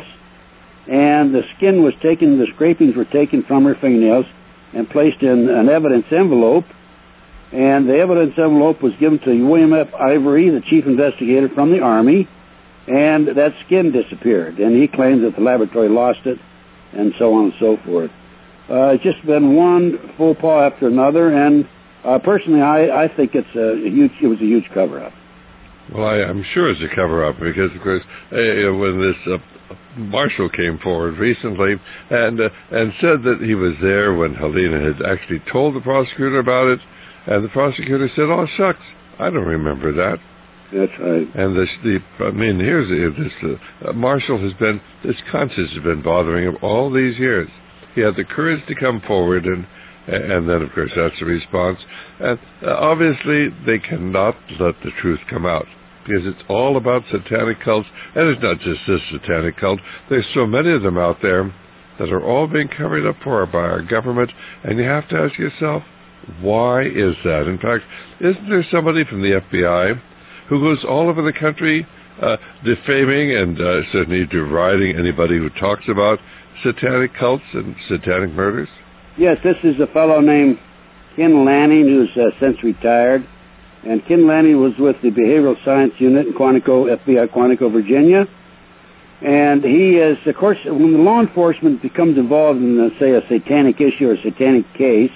and the skin was taken, the scrapings were taken from her fingernails and placed in an evidence envelope, and the evidence envelope was given to William F. Ivory, the chief investigator from the Army, and that skin disappeared, and he claims that the laboratory lost it, and so on and so forth. Uh, it's just been one faux pas after another, and uh, personally, I, I think it's a huge, it was a huge cover-up. Well, I, I'm sure it's a cover-up because, of course, uh, when this uh, marshal came forward recently and uh, and said that he was there when Helena had actually told the prosecutor about it, and the prosecutor said, "Oh, shucks, I don't remember that." That's right. And this, the, I mean, here's this uh, marshal has been, this conscience has been bothering him all these years. He had the courage to come forward, and and then, of course, that's the response. And uh, obviously, they cannot let the truth come out, because it's all about satanic cults, and it's not just this satanic cult. There's so many of them out there that are all being covered up for by our government, and you have to ask yourself, why is that? In fact, isn't there somebody from the F B I who goes all over the country uh, defaming and uh, certainly deriding anybody who talks about satanic cults and satanic murders? Yes, this is a fellow named Ken Lanning, who's uh, since retired. And Ken Lanning was with the Behavioral Science Unit in Quantico, F B I Quantico, Virginia. And he is, of course, when the law enforcement becomes involved in, uh, say, a satanic issue or a satanic case,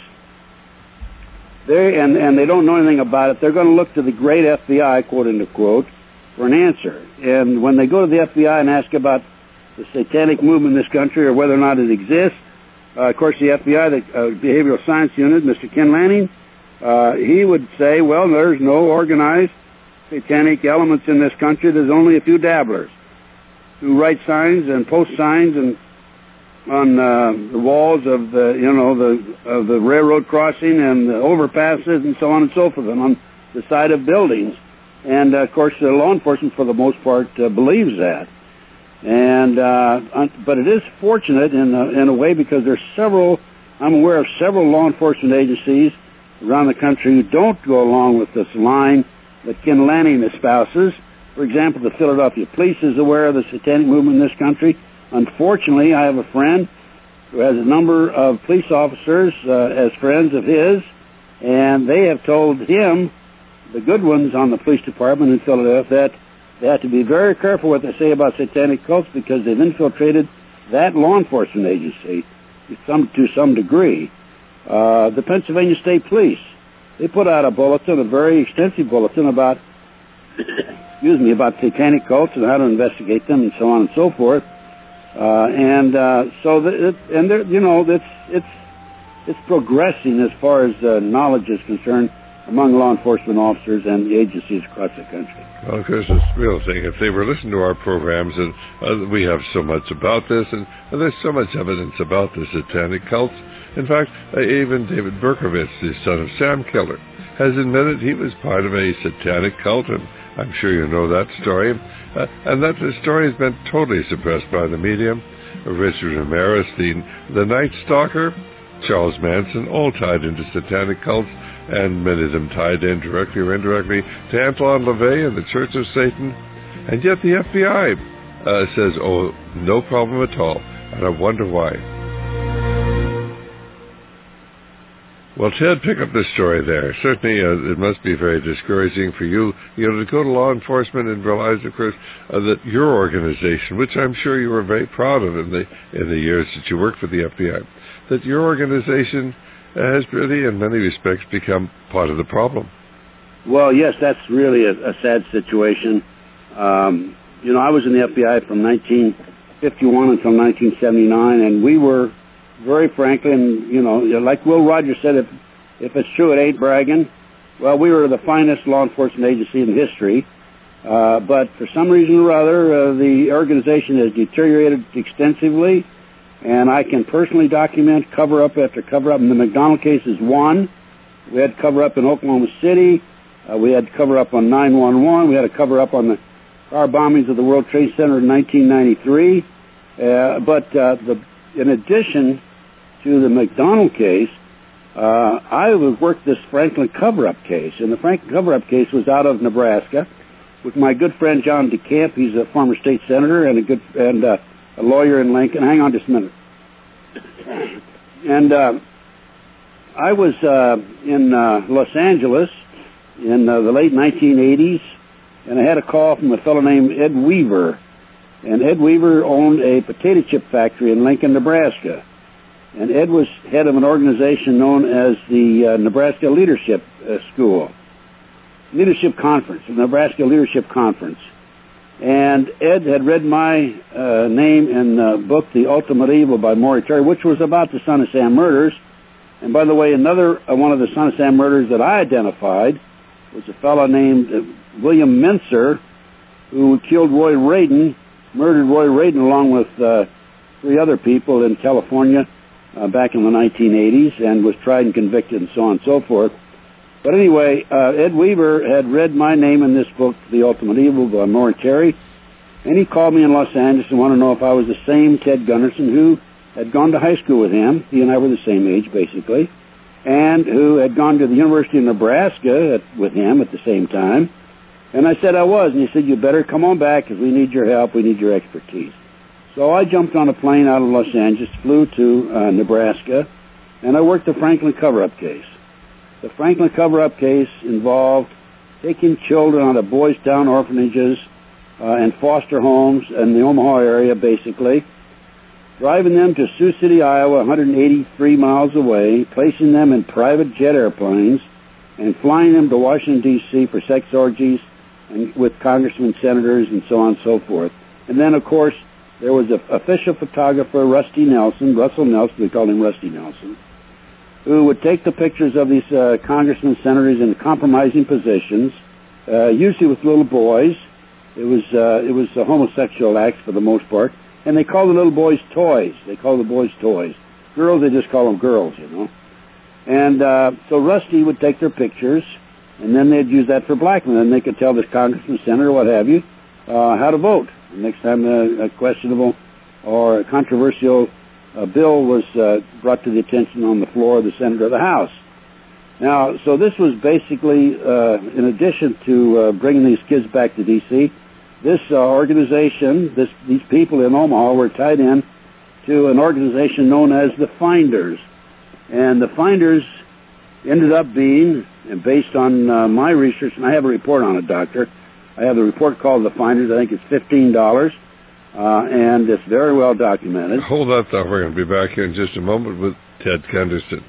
they and, and they don't know anything about it, they're going to look to the great F B I, quote unquote, for an answer. And when they go to the F B I and ask about the satanic movement in this country or whether or not it exists, uh, of course, the F B I, the uh, Behavioral Science Unit, Mister Ken Lanning, uh, he would say, well, there's no organized satanic elements in this country. There's only a few dabblers who write signs and post signs and on uh, the walls of the, you know, the of the railroad crossing and the overpasses and so on and so forth, and on the side of buildings. And, uh, of course, the law enforcement, for the most part, uh, believes that. And uh, but it is fortunate in a, in a way because there's several, I'm aware of several law enforcement agencies around the country who don't go along with this line that Ken Lanning espouses. For example, the Philadelphia Police is aware of the satanic movement in this country. Unfortunately, I have a friend who has a number of police officers uh, as friends of his, and they have told him, the good ones on the police department in Philadelphia, that they have to be very careful what they say about satanic cults because they've infiltrated that law enforcement agency to some, to some degree. Uh, the Pennsylvania State Police, they put out a bulletin, a very extensive bulletin about, excuse me, about satanic cults and how to investigate them and so on and so forth. Uh, and uh, so, the, it, and there, you know, it's it's it's progressing as far as uh, knowledge is concerned among law enforcement officers and the agencies across the country. Well, of course, it's the real thing. If they were listening to our programs, and uh, we have so much about this, and uh, there's so much evidence about the satanic cults. In fact, uh, even David Berkovitz, the son of Sam Killer, has admitted he was part of a satanic cult, and I'm sure you know that story. Uh, and that the story has been totally suppressed by the media. Richard Ramirez, the, the Night Stalker, Charles Manson, all tied into satanic cults, and many of them tied in directly or indirectly to Anton LaVey and the Church of Satan. And yet the F B I uh, says, oh, no problem at all. And I wonder why. Well, Ted, pick up the story there. Certainly, uh, it must be very discouraging for you, you know, to go to law enforcement and realize, of course, uh, that your organization, which I'm sure you were very proud of in the in the years that you worked for the F B I, that your organization has really, in many respects, become part of the problem. Well, yes, that's really a, a sad situation. Um, you know, I was in the F B I from nineteen fifty-one until nineteen seventy-nine, and we were, very frankly, and, you know, like Will Rogers said, if, if it's true, it ain't bragging. Well, we were the finest law enforcement agency in history, uh, but for some reason or other, uh, the organization has deteriorated extensively, and I can personally document cover-up after cover-up. And the McDonald case is one. We had cover-up in Oklahoma City. Uh, we had cover-up on nine one one. We had a cover-up on the car bombings of the World Trade Center in nineteen ninety-three. Uh, but uh, the, in addition to the McDonald case, uh, I worked this Franklin cover-up case. And the Franklin cover-up case was out of Nebraska with my good friend John DeCamp. He's a former state senator and a good and uh, a lawyer in Lincoln. Hang on just a minute. And uh, I was uh, in uh, Los Angeles in uh, the late nineteen eighties, and I had a call from a fellow named Ed Weaver. And Ed Weaver owned a potato chip factory in Lincoln, Nebraska. And Ed was head of an organization known as the uh, Nebraska Leadership uh, School, Leadership Conference, the Nebraska Leadership Conference. And Ed had read my uh, name in the book, The Ultimate Evil by Maury Terry, which was about the Son of Sam murders. And by the way, another uh, one of the Son of Sam murders that I identified was a fellow named uh, William Mincer, who killed Roy Radin, murdered Roy Radin along with uh, three other people in California uh, back in the nineteen eighties, and was tried and convicted and so on and so forth. But anyway, uh, Ed Weaver had read my name in this book, The Ultimate Evil by Maury Terry, and he called me in Los Angeles and wanted to know if I was the same Ted Gunderson who had gone to high school with him. He and I were the same age, basically, and who had gone to the University of Nebraska at, with him at the same time. And I said I was, and he said, you better come on back because we need your help, we need your expertise. So I jumped on a plane out of Los Angeles, flew to uh, Nebraska, and I worked the Franklin cover-up case. The Franklin cover-up case involved taking children out of Boys Town orphanages uh, and foster homes in the Omaha area, basically, driving them to Sioux City, Iowa, one hundred eighty-three miles away, placing them in private jet airplanes, and flying them to Washington, D C for sex orgies and with congressmen, senators, and so on and so forth. And then, of course, there was an official photographer, Rusty Nelson, Russell Nelson, we called him Rusty Nelson, who would take the pictures of these uh, congressmen, senators in compromising positions, uh, usually with little boys. It was uh, it was uh, homosexual acts for the most part, and they called the little boys toys. They called the boys toys. Girls, they just call them girls, you know. And uh, so Rusty would take their pictures, and then they'd use that for blackmail. And they could tell this congressman, senator, what have you, uh, how to vote. The next time a, a questionable or a controversial uh, bill was uh, brought to the attention on the floor of the Senate or the House. Now, so this was basically, uh, in addition to uh, bringing these kids back to D C, this uh, organization, this, these people in Omaha were tied in to an organization known as the Finders. And the Finders ended up being, and based on uh, my research, and I have a report on it, Doctor, I have a report called The Finders. I think it's fifteen dollars, uh, and it's very well documented. Hold that thought. We're going to be back here in just a moment with Ted Gunderson.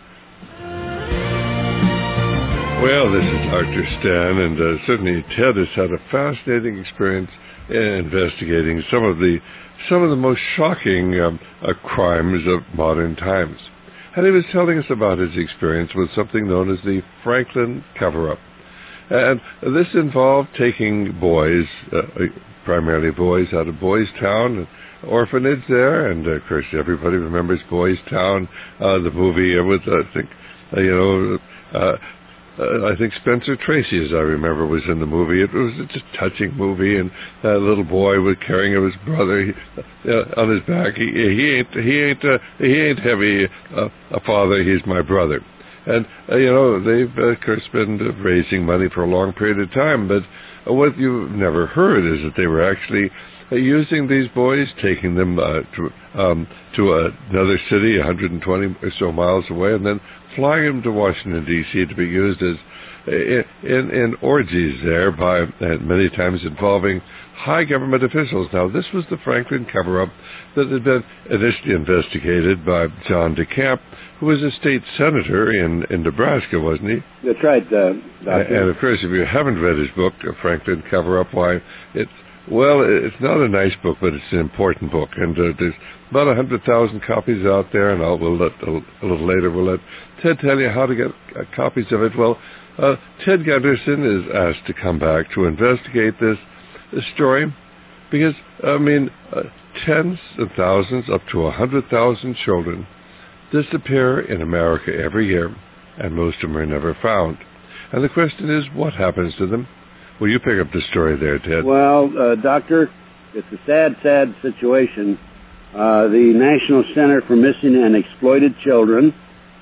Well, this is Doctor Stan, and uh, certainly Ted has had a fascinating experience in investigating some of the some of the most shocking um, uh, crimes of modern times. And he was telling us about his experience with something known as the Franklin cover-up. And this involved taking boys, uh, primarily boys, out of Boys Town, an orphanage there, and of course everybody remembers Boys Town, uh, the movie with, I think, uh, you know, uh, Uh, I think Spencer Tracy, as I remember, was in the movie. It was just a touching movie, and that little boy was carrying his brother he, uh, on his back. He, he ain't he ain't uh, he ain't heavy uh, a father. He's my brother. And uh, you know they've uh, of course been raising money for a long period of time. But uh, what you've never heard is that they were actually uh, using these boys, taking them uh, to um, to uh, another city, one hundred twenty or so miles away, and then flying him to Washington, D C to be used as in, in, in orgies there, by and many times involving high government officials. Now, this was the Franklin cover-up that had been initially investigated by John DeCamp, who was a state senator in, in Nebraska, wasn't he? That's right, uh, Doctor. And, of course, if you haven't read his book, Franklin Cover-Up, why, it's, well, it's not a nice book, but it's an important book. And uh, there's about one hundred thousand copies out there, and I'll, we'll let, a, a little later we'll let Ted tell you how to get uh, copies of it. Well, uh, Ted Gunderson is asked to come back to investigate this, this story because, I mean, uh, tens of thousands, up to one hundred thousand children disappear in America every year, and most of them are never found. And the question is, what happens to them? Well, you pick up the story there, Ted. Well, uh, Doctor, it's a sad, sad situation. Uh, the National Center for Missing and Exploited Children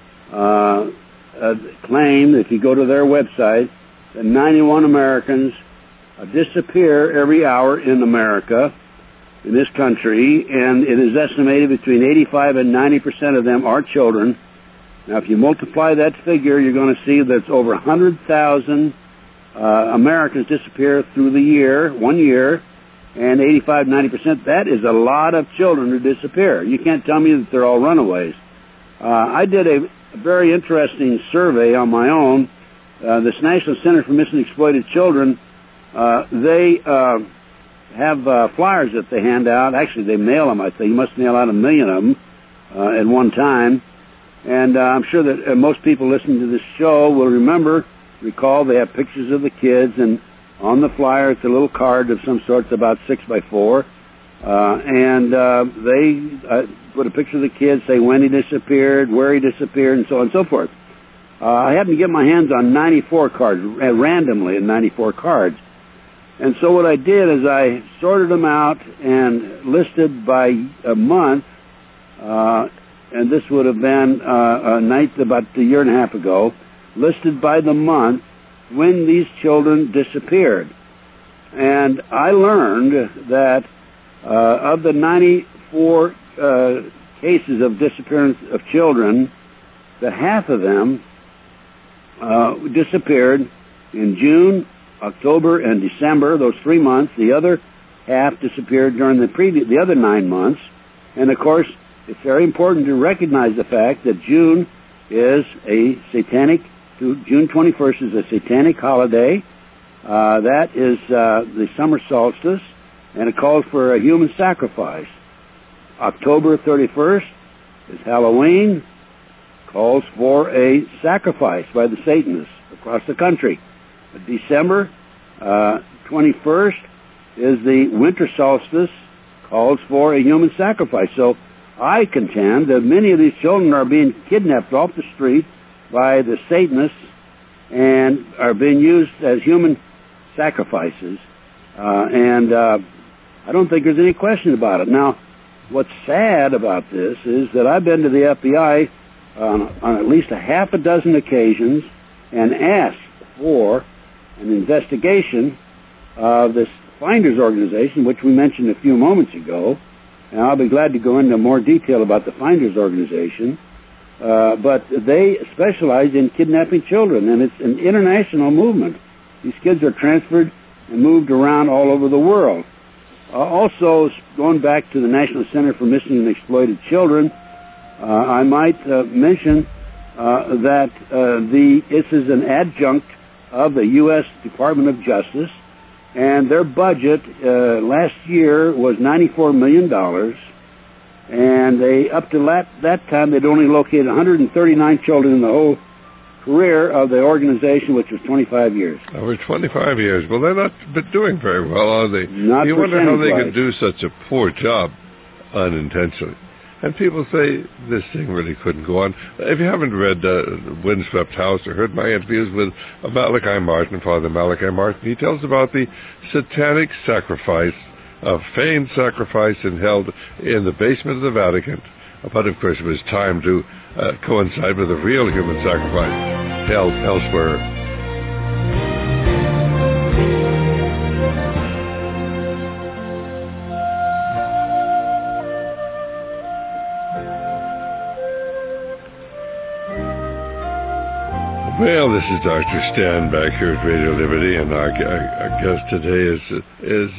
uh, uh, claim, if you go to their website, that ninety-one Americans uh, disappear every hour in America, in this country, and it is estimated between eighty-five and ninety percent of them are children. Now, if you multiply that figure, you're going to see that it's over one hundred thousand uh, Americans disappear through the year, one year, and eighty-five, ninety percent, that is a lot of children who disappear. You can't tell me that they're all runaways. Uh, I did a very interesting survey on my own. Uh, this National Center for Missing and Exploited Children, uh, they uh, have uh, flyers that they hand out. Actually, they mail them, I think. You must mail out a million of them uh, at one time. And uh, I'm sure that uh, most people listening to this show will remember, recall, they have pictures of the kids, and on the flyer it's a little card of some sort. It's about six by four. Uh, and uh, they uh, put a picture of the kids, say when he disappeared, where he disappeared, and so on and so forth. Uh, I happened to get my hands on ninety-four cards, uh, randomly in ninety-four cards. And so what I did is I sorted them out and listed by a month, uh, and this would have been uh, a night about a year and a half ago, listed by the month when these children disappeared. And I learned that uh, of the ninety-four uh, cases of disappearance of children, that half of them uh, disappeared in June, October, and December, those three months. The other half disappeared during the previous, the other nine months. And of course, it's very important to recognize the fact that June is a satanic, June twenty-first is a satanic holiday. Uh, that is uh, the summer solstice, and it calls for a human sacrifice. October thirty-first is Halloween, calls for a sacrifice by the Satanists across the country. December uh, twenty-first is the winter solstice, calls for a human sacrifice. So I contend that many of these children are being kidnapped off the street by the Satanists and are being used as human sacrifices. Uh, and uh, I don't think there's any question about it. Now, what's sad about this is that I've been to the F B I on, on at least a half a dozen occasions and asked for an investigation of this Finders organization, which we mentioned a few moments ago. And I'll be glad to go into more detail about the Finders organization. Uh, but they specialize in kidnapping children, and it's an international movement. These kids are transferred and moved around all over the world. Uh, also, going back to the National Center for Missing and Exploited Children, uh, I might uh, mention uh, that uh, the this is an adjunct of the U S Department of Justice, and their budget uh, last year was ninety-four million dollars, and they up to that, that time they'd only located one hundred thirty-nine children in the whole career of the organization, which was twenty-five years. Over twenty-five years. Well, they're not been doing very well, are they? Not You wonder how they could percentage-wise. do such a poor job unintentionally. And people say this thing really couldn't go on. If you haven't read uh, Windswept House or heard my interviews with Malachi Martin, Father Malachi Martin, he tells about the satanic sacrifice, of feigned sacrifice and held in the basement of the Vatican. But of course it was time to uh, coincide with a real human sacrifice held elsewhere. Well, this is Doctor Stan back here at Radio Liberty, and our, our, our guest today is is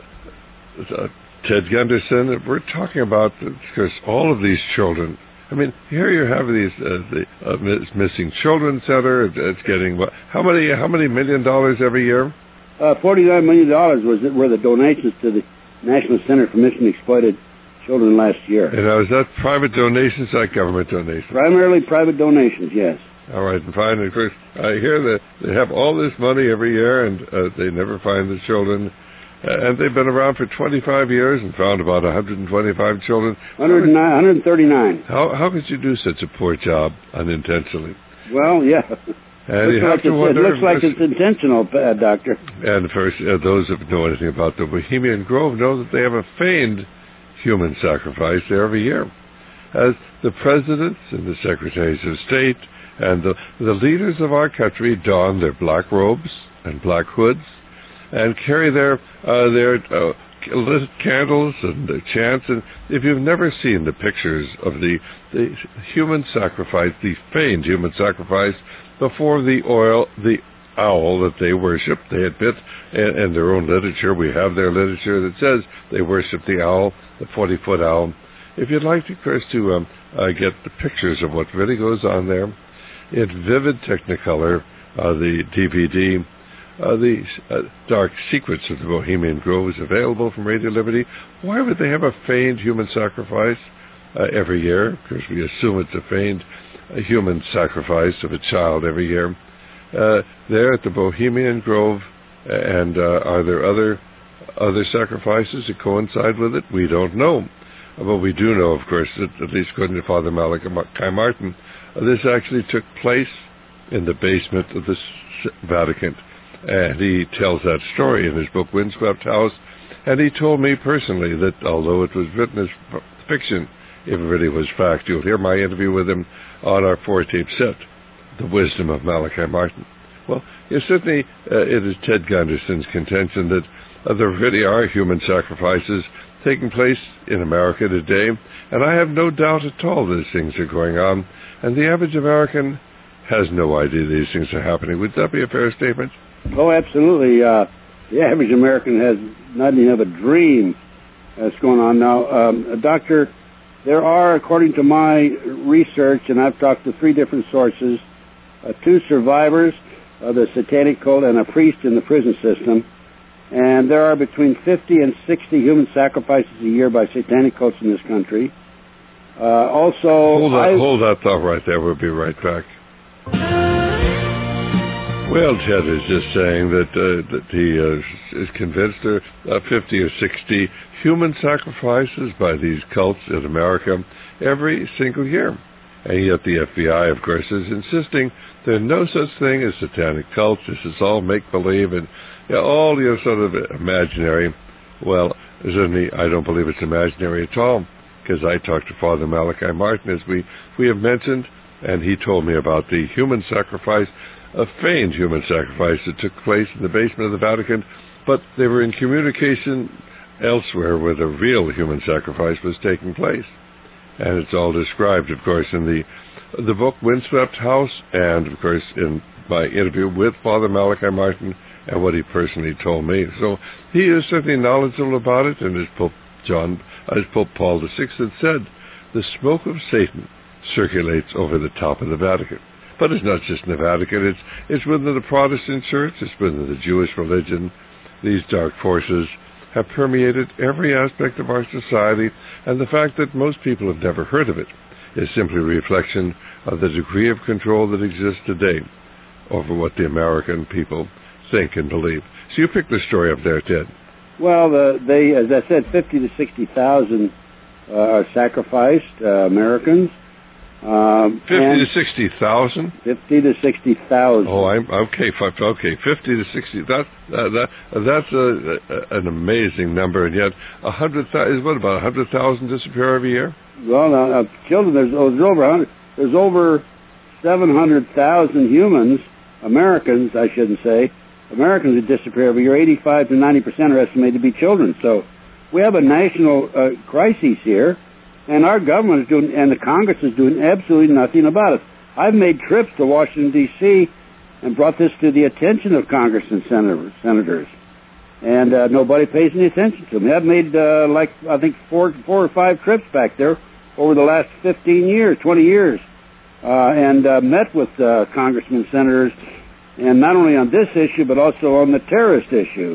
uh, Ted Gunderson. We're talking about, because all of these children. I mean, here you have these uh, the uh, Missing Children Center. It's getting what? How many? How many million dollars every year? Uh, Forty-nine million dollars was were the donations to the National Center for Missing and Exploited Children last year. And now, is that private donations, or government donations? Primarily private donations, yes. All right, and finally, of course, I hear that they have all this money every year, and uh, they never find the children. Uh, and they've been around for twenty-five years and found about one hundred twenty-five children. one hundred nine, one hundred thirty-nine. How how could you do such a poor job unintentionally? Well, yeah. And looks you have like to wonder. It looks like it's intentional, uh, Doctor. And first, uh, those who know anything about the Bohemian Grove know that they have a feigned human sacrifice there every year. As the presidents and the secretaries of state and the, the leaders of our country don their black robes and black hoods and carry their uh, their uh, lit candles and their chants. And if you've never seen the pictures of the, the human sacrifice, the feigned human sacrifice before the oil, the owl that they worship, they admit in, in their own literature, we have their literature that says they worship the owl, the forty-foot owl. If you'd like to, Chris, to um, uh, get the pictures of what really goes on there, in vivid Technicolor, uh, the D V D, uh, the uh, Dark Secrets of the Bohemian Grove is available from Radio Liberty. Why would they have a feigned human sacrifice uh, every year? Because we assume it's a feigned uh, human sacrifice of a child every year. Uh, there at the Bohemian Grove, and uh, are there other other sacrifices that coincide with it? We don't know. But we do know, of course, that at least according to Father Malachi Martin, uh, this actually took place in the basement of the Vatican. And he tells that story in his book, Windswept House. And he told me personally that although it was written as fiction, if it really was fact, you'll hear my interview with him on our four-tape set, The Wisdom of Malachi Martin. Well, yes, certainly uh, it is Ted Gunderson's contention that uh, there really are human sacrifices taking place in America today, and I have no doubt at all these things are going on, and the average American has no idea these things are happening. Would that be a fair statement? Oh, absolutely. Uh, the average American has not even have a dream that's going on now. Um, Doctor, there are, according to my research, and I've talked to three different sources, uh, two survivors of the satanic cult and a priest in the prison system. And there are between fifty and sixty human sacrifices a year by satanic cults in this country. Uh, also... Hold that, hold that thought right there. We'll be right back. Well, Ted is just saying that, uh, that he uh, is convinced there are fifty or sixty human sacrifices by these cults in America every single year. And yet the F B I, of course, is insisting there's no such thing as satanic cults. This is all make-believe and yeah, all you know, sort of imaginary. Well, certainly I don't believe it's imaginary at all, because I talked to Father Malachi Martin, as we, we have mentioned, and he told me about the human sacrifice, a feigned human sacrifice that took place in the basement of the Vatican, but they were in communication elsewhere where the real human sacrifice was taking place. And it's all described, of course, in the the book Windswept House, and, of course, in my interview with Father Malachi Martin and what he personally told me. So he is certainly knowledgeable about it, and as Pope John, as Pope Paul the Sixth had said, the smoke of Satan circulates over the top of the Vatican. But it's not just in the Vatican. It's it's within the Protestant Church. It's within the Jewish religion. These dark forces have permeated every aspect of our society, and the fact that most people have never heard of it is simply a reflection of the degree of control that exists today over what the American people think and believe. So you picked the story up there, Ted. Well, uh, they, as I said, fifty to sixty thousand uh, are sacrificed, uh, Americans. Um, fifty to sixty thousand. Fifty to sixty thousand. Oh, I'm okay. Okay, fifty to sixty. That uh, that that's a, a, an amazing number, and yet a hundred thousand. What about a hundred thousand disappear every year? Well, now, uh, children. There's, there's over hundred. There's over seven hundred thousand humans, Americans, I shouldn't say, Americans that disappear every year. Eighty-five to ninety percent are estimated to be children. So we have a national uh, crisis here. And our government is doing, and the Congress is doing absolutely nothing about it. I've made trips to Washington, D C and brought this to the attention of Congress and senators, senators. and uh, nobody pays any attention to them. I've made, uh, like, I think four, four or five trips back there over the last fifteen years, twenty years, uh, and uh, met with uh, congressmen, senators, and not only on this issue, but also on the terrorist issue.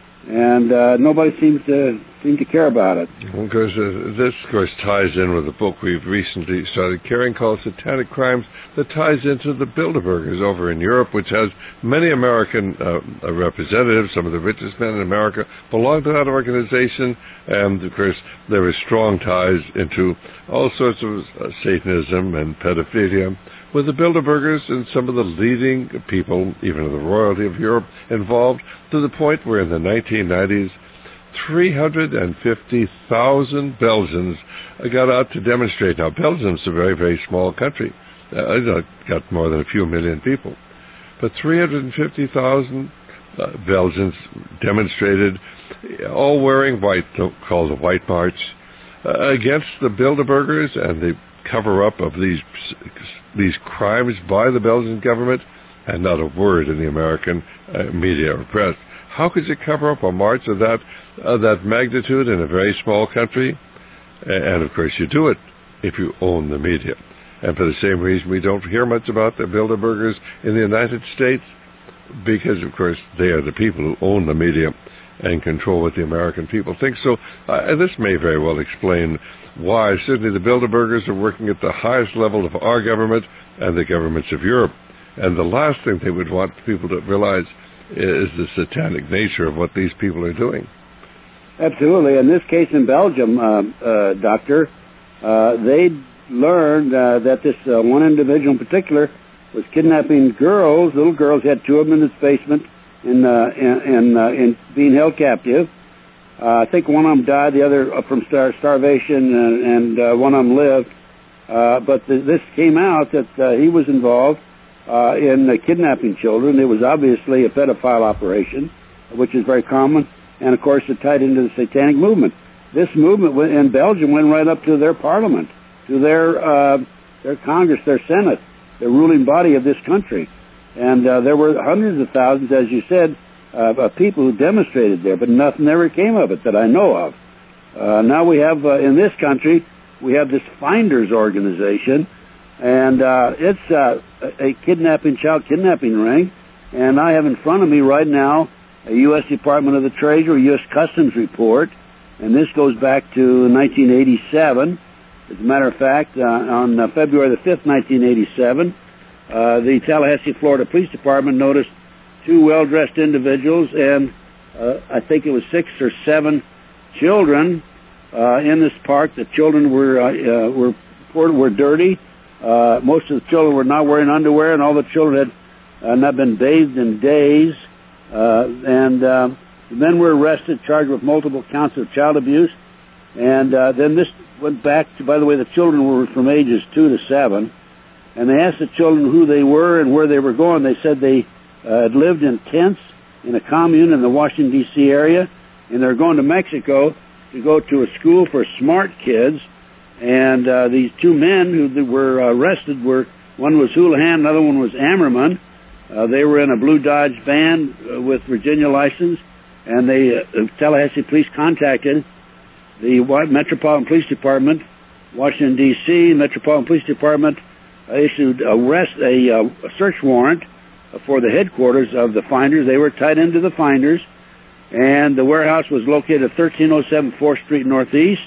And uh, nobody seems to seem to care about it. Because uh, this, of course, ties in with a book we've recently started carrying called Satanic Crimes, that ties into the Bilderbergers over in Europe, which has many American uh, representatives. Some of the richest men in America belong to that organization, and, of course, there are strong ties into all sorts of uh, Satanism and pedophilia with the Bilderbergers and some of the leading people, even of the royalty of Europe, involved, to the point where in the nineteen nineties, three hundred fifty thousand Belgians got out to demonstrate. Now, Belgium's a very, very small country. Uh, it's got more than a few million people. But three hundred fifty thousand uh, Belgians demonstrated, all wearing white, called the White March, uh, against the Bilderbergers and the cover-up of these these crimes by the Belgian government, and not a word in the American uh, media or press. How could you cover up a march of that of that magnitude in a very small country? And, of course, you do it if you own the media. And for the same reason, we don't hear much about the Bilderbergers in the United States, because, of course, they are the people who own the media and control what the American people think. So uh, this may very well explain why certainly the Bilderbergers are working at the highest level of our government and the governments of Europe. And the last thing they would want people to realize is the satanic nature of what these people are doing. Absolutely. In this case in Belgium, uh, uh, Doctor, uh, they learned uh, that this uh, one individual in particular was kidnapping girls, little girls. He had two of them in his basement in, uh, in, in, uh, in being held captive. Uh, I think one of them died, the other uh, from star- starvation, and, and uh, one of them lived. Uh, but th- this came out that uh, he was involved uh, in uh, kidnapping children. It was obviously a pedophile operation, which is very common, and of course it tied into the satanic movement. This movement went, in Belgium went right up to their parliament, to their uh, their Congress, their Senate, the ruling body of this country. And uh, there were hundreds of thousands, as you said, uh, of people who demonstrated there, but nothing ever came of it that I know of. Uh, now we have, uh, in this country, we have this Finders organization, and uh, it's uh, a kidnapping, child kidnapping ring. And I have in front of me right now a U S Department of the Treasury, U S Customs report, and this goes back to nineteen eighty-seven. As a matter of fact, uh, on uh, February the fifth, nineteen eighty-seven, uh, the Tallahassee, Florida Police Department noticed two well-dressed individuals and uh, I think it was six or seven children uh, in this park. The children were uh, uh, were were dirty. Uh, most of the children were not wearing underwear, and all the children had uh, not been bathed in days. Uh, and uh, the men were arrested, charged with multiple counts of child abuse. And uh, then this went back to, by the way, the children were from ages two to seven. And they asked the children who they were and where they were going. They said they uh, had lived in tents in a commune in the Washington, D C area, and they're going to Mexico to go to a school for smart kids. And uh, these two men who were arrested were, one was Houlihan, another one was Ammerman. Uh, they were in a blue Dodge van uh, with Virginia license, and the uh, Tallahassee police contacted the Metropolitan Police Department, Washington, D C Metropolitan Police Department uh, issued a, arrest, a, uh, a search warrant for the headquarters of the Finders. They were tied into the Finders, and the warehouse was located at thirteen oh seven fourth Street Northeast,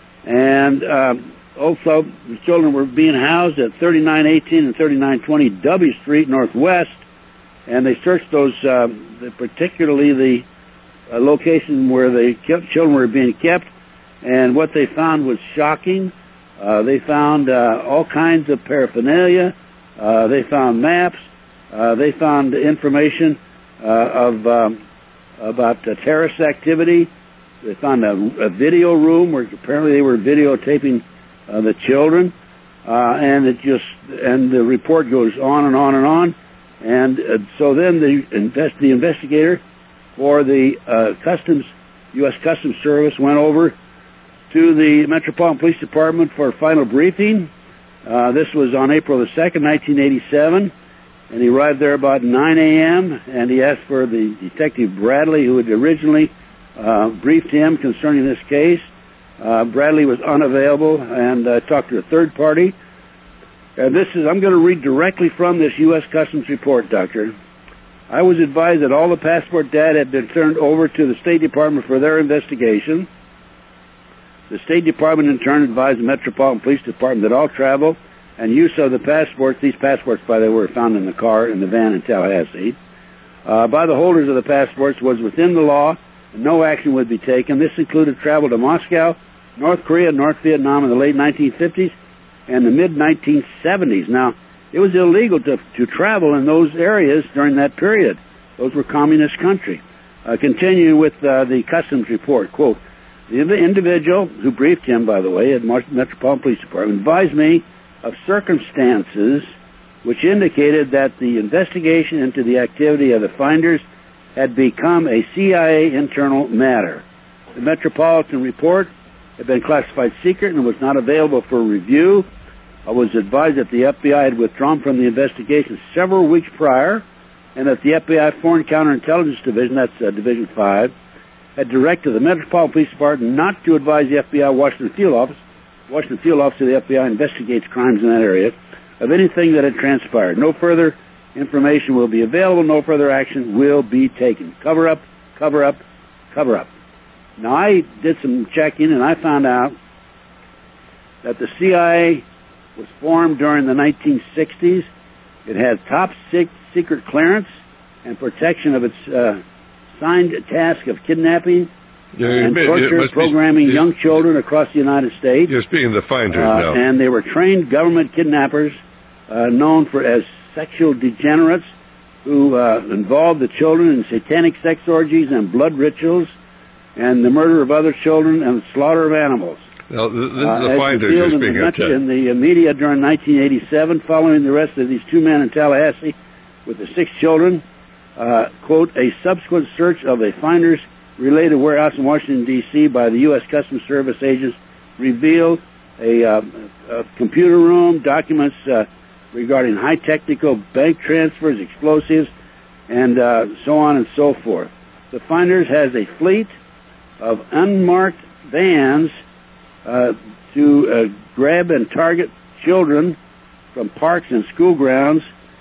and um, also the children were being housed at thirty-nine eighteen and thirty-nine twenty W Street Northwest, and they searched those, uh, particularly the uh, location where the children were being kept. And what they found was shocking. Uh, they found uh, all kinds of paraphernalia. Uh, they found maps. Uh, they found information uh, of um, about uh, terrorist activity. They found a, a video room where apparently they were videotaping uh, the children. Uh, and it just and the report goes on and on and on. And uh, so then the invest the investigator for the uh, Customs U S Customs Service went over to the Metropolitan Police Department for a final briefing, Uh, this was on April the second, nineteen eighty-seven, and he arrived there about nine a.m., and he asked for the Detective Bradley, who had originally uh, briefed him concerning this case. Uh, Bradley was unavailable, and uh, talked to a third party. Uh, this is, I'm going to read directly from this U S Customs report, Doctor. I was advised that all the passport data had been turned over to the State Department for their investigation. The State Department in turn advised the Metropolitan Police Department that all travel and use of the passports, these passports, by the way, were found in the car, in the van in Tallahassee, uh, by the holders of the passports was within the law, and no action would be taken. This included travel to Moscow, North Korea, North Vietnam in the late nineteen fifties and the mid nineteen seventies. Now, it was illegal to, to travel in those areas during that period. Those were communist countries. Uh, continuing with uh, the Customs report, quote, the individual who briefed him, by the way, at Metropolitan Police Department, advised me of circumstances which indicated that the investigation into the activity of the finders had become a C I A internal matter. The Metropolitan report had been classified secret and was not available for review. I was advised that the F B I had withdrawn from the investigation several weeks prior, and that the F B I Foreign Counterintelligence Division, that's uh, Division five, had directed the Metropolitan Police Department not to advise the F B I Washington Field Office, Washington Field Office of the F B I investigates crimes in that area, of anything that had transpired. No further information will be available, no further action will be taken. Cover up, cover up, cover up. Now, I did some checking, and I found out that the C I A was formed during the nineteen sixties. It had top secret clearance and protection of its uh, signed task of kidnapping yeah, and may, torture, programming be, young children across the United States. You're speaking of the finders uh, now. And they were trained government kidnappers uh, known for as sexual degenerates who uh, involved the children in satanic sex orgies and blood rituals and the murder of other children and slaughter of animals. Now, this is the uh, finders you're speaking of, Ted. In the media during nineteen eighty-seven, following the arrest of these two men in Tallahassee with the six children, uh, quote, a subsequent search of a finder's related warehouse in Washington, D C by the U S Customs Service agents revealed a, uh, a computer room, documents uh, regarding high technical bank transfers, explosives, and uh, so on and so forth. The finders has a fleet of unmarked vans uh, to uh, grab and target children from parks and school grounds.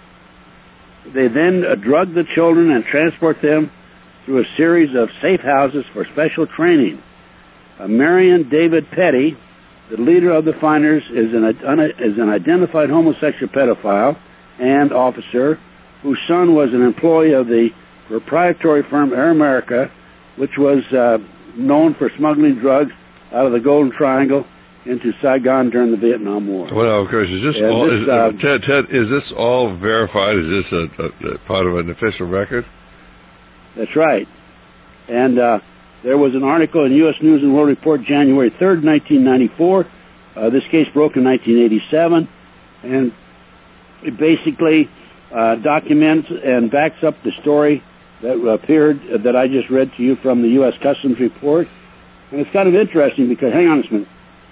They then uh, drug the children and transport them through a series of safe houses for special training. Uh, Marion David Petty, the leader of the finders, is an, is an identified homosexual pedophile and officer whose son was an employee of the proprietary firm Air America, which was uh, known for smuggling drugs out of the Golden Triangle into Saigon during the Vietnam War. Well, of course, is this yeah, all? This, is, uh, Ted, Ted, is this all verified? Is this a, a, a part of an official record? That's right. And uh, there was an article in U S News and World Report January third, nineteen ninety-four. Uh, this case broke in nineteen eighty-seven, and it basically uh, documents and backs up the story that appeared uh, that I just read to you from the U S Customs report. And it's kind of interesting because, hang on a minute.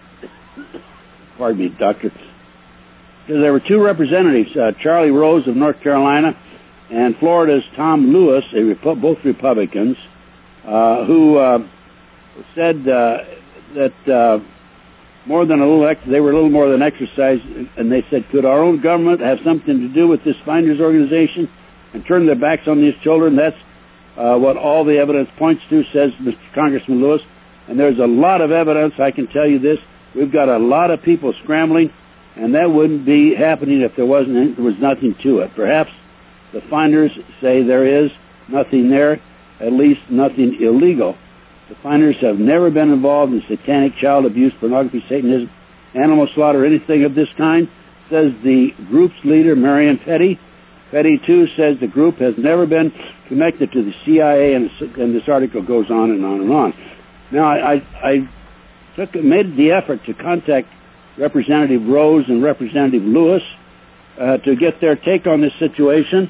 Pardon me, Doctor. Because there were two representatives, uh, Charlie Rose of North Carolina and Florida's Tom Lewis, a Repu- both Republicans, uh, who uh, said uh, that uh, more than a little, ex- they were a little more than exercise, and they said, could our own government have something to do with this finders organization and turn their backs on these children? That's uh, what all the evidence points to, says Mister Congressman Lewis. And there's a lot of evidence, I can tell you this. We've got a lot of people scrambling, and that wouldn't be happening if there wasn't any, there was nothing to it. Perhaps the finders say there is nothing there, at least nothing illegal. The finders have never been involved in satanic child abuse, pornography, Satanism, animal slaughter, anything of this kind, says the group's leader, Marion Petty. Petty, too, says the group has never been connected to the C I A, and, and this article goes on and on and on. Now, I, I, I took, made the effort to contact Representative Rose and Representative Lewis uh, to get their take on this situation,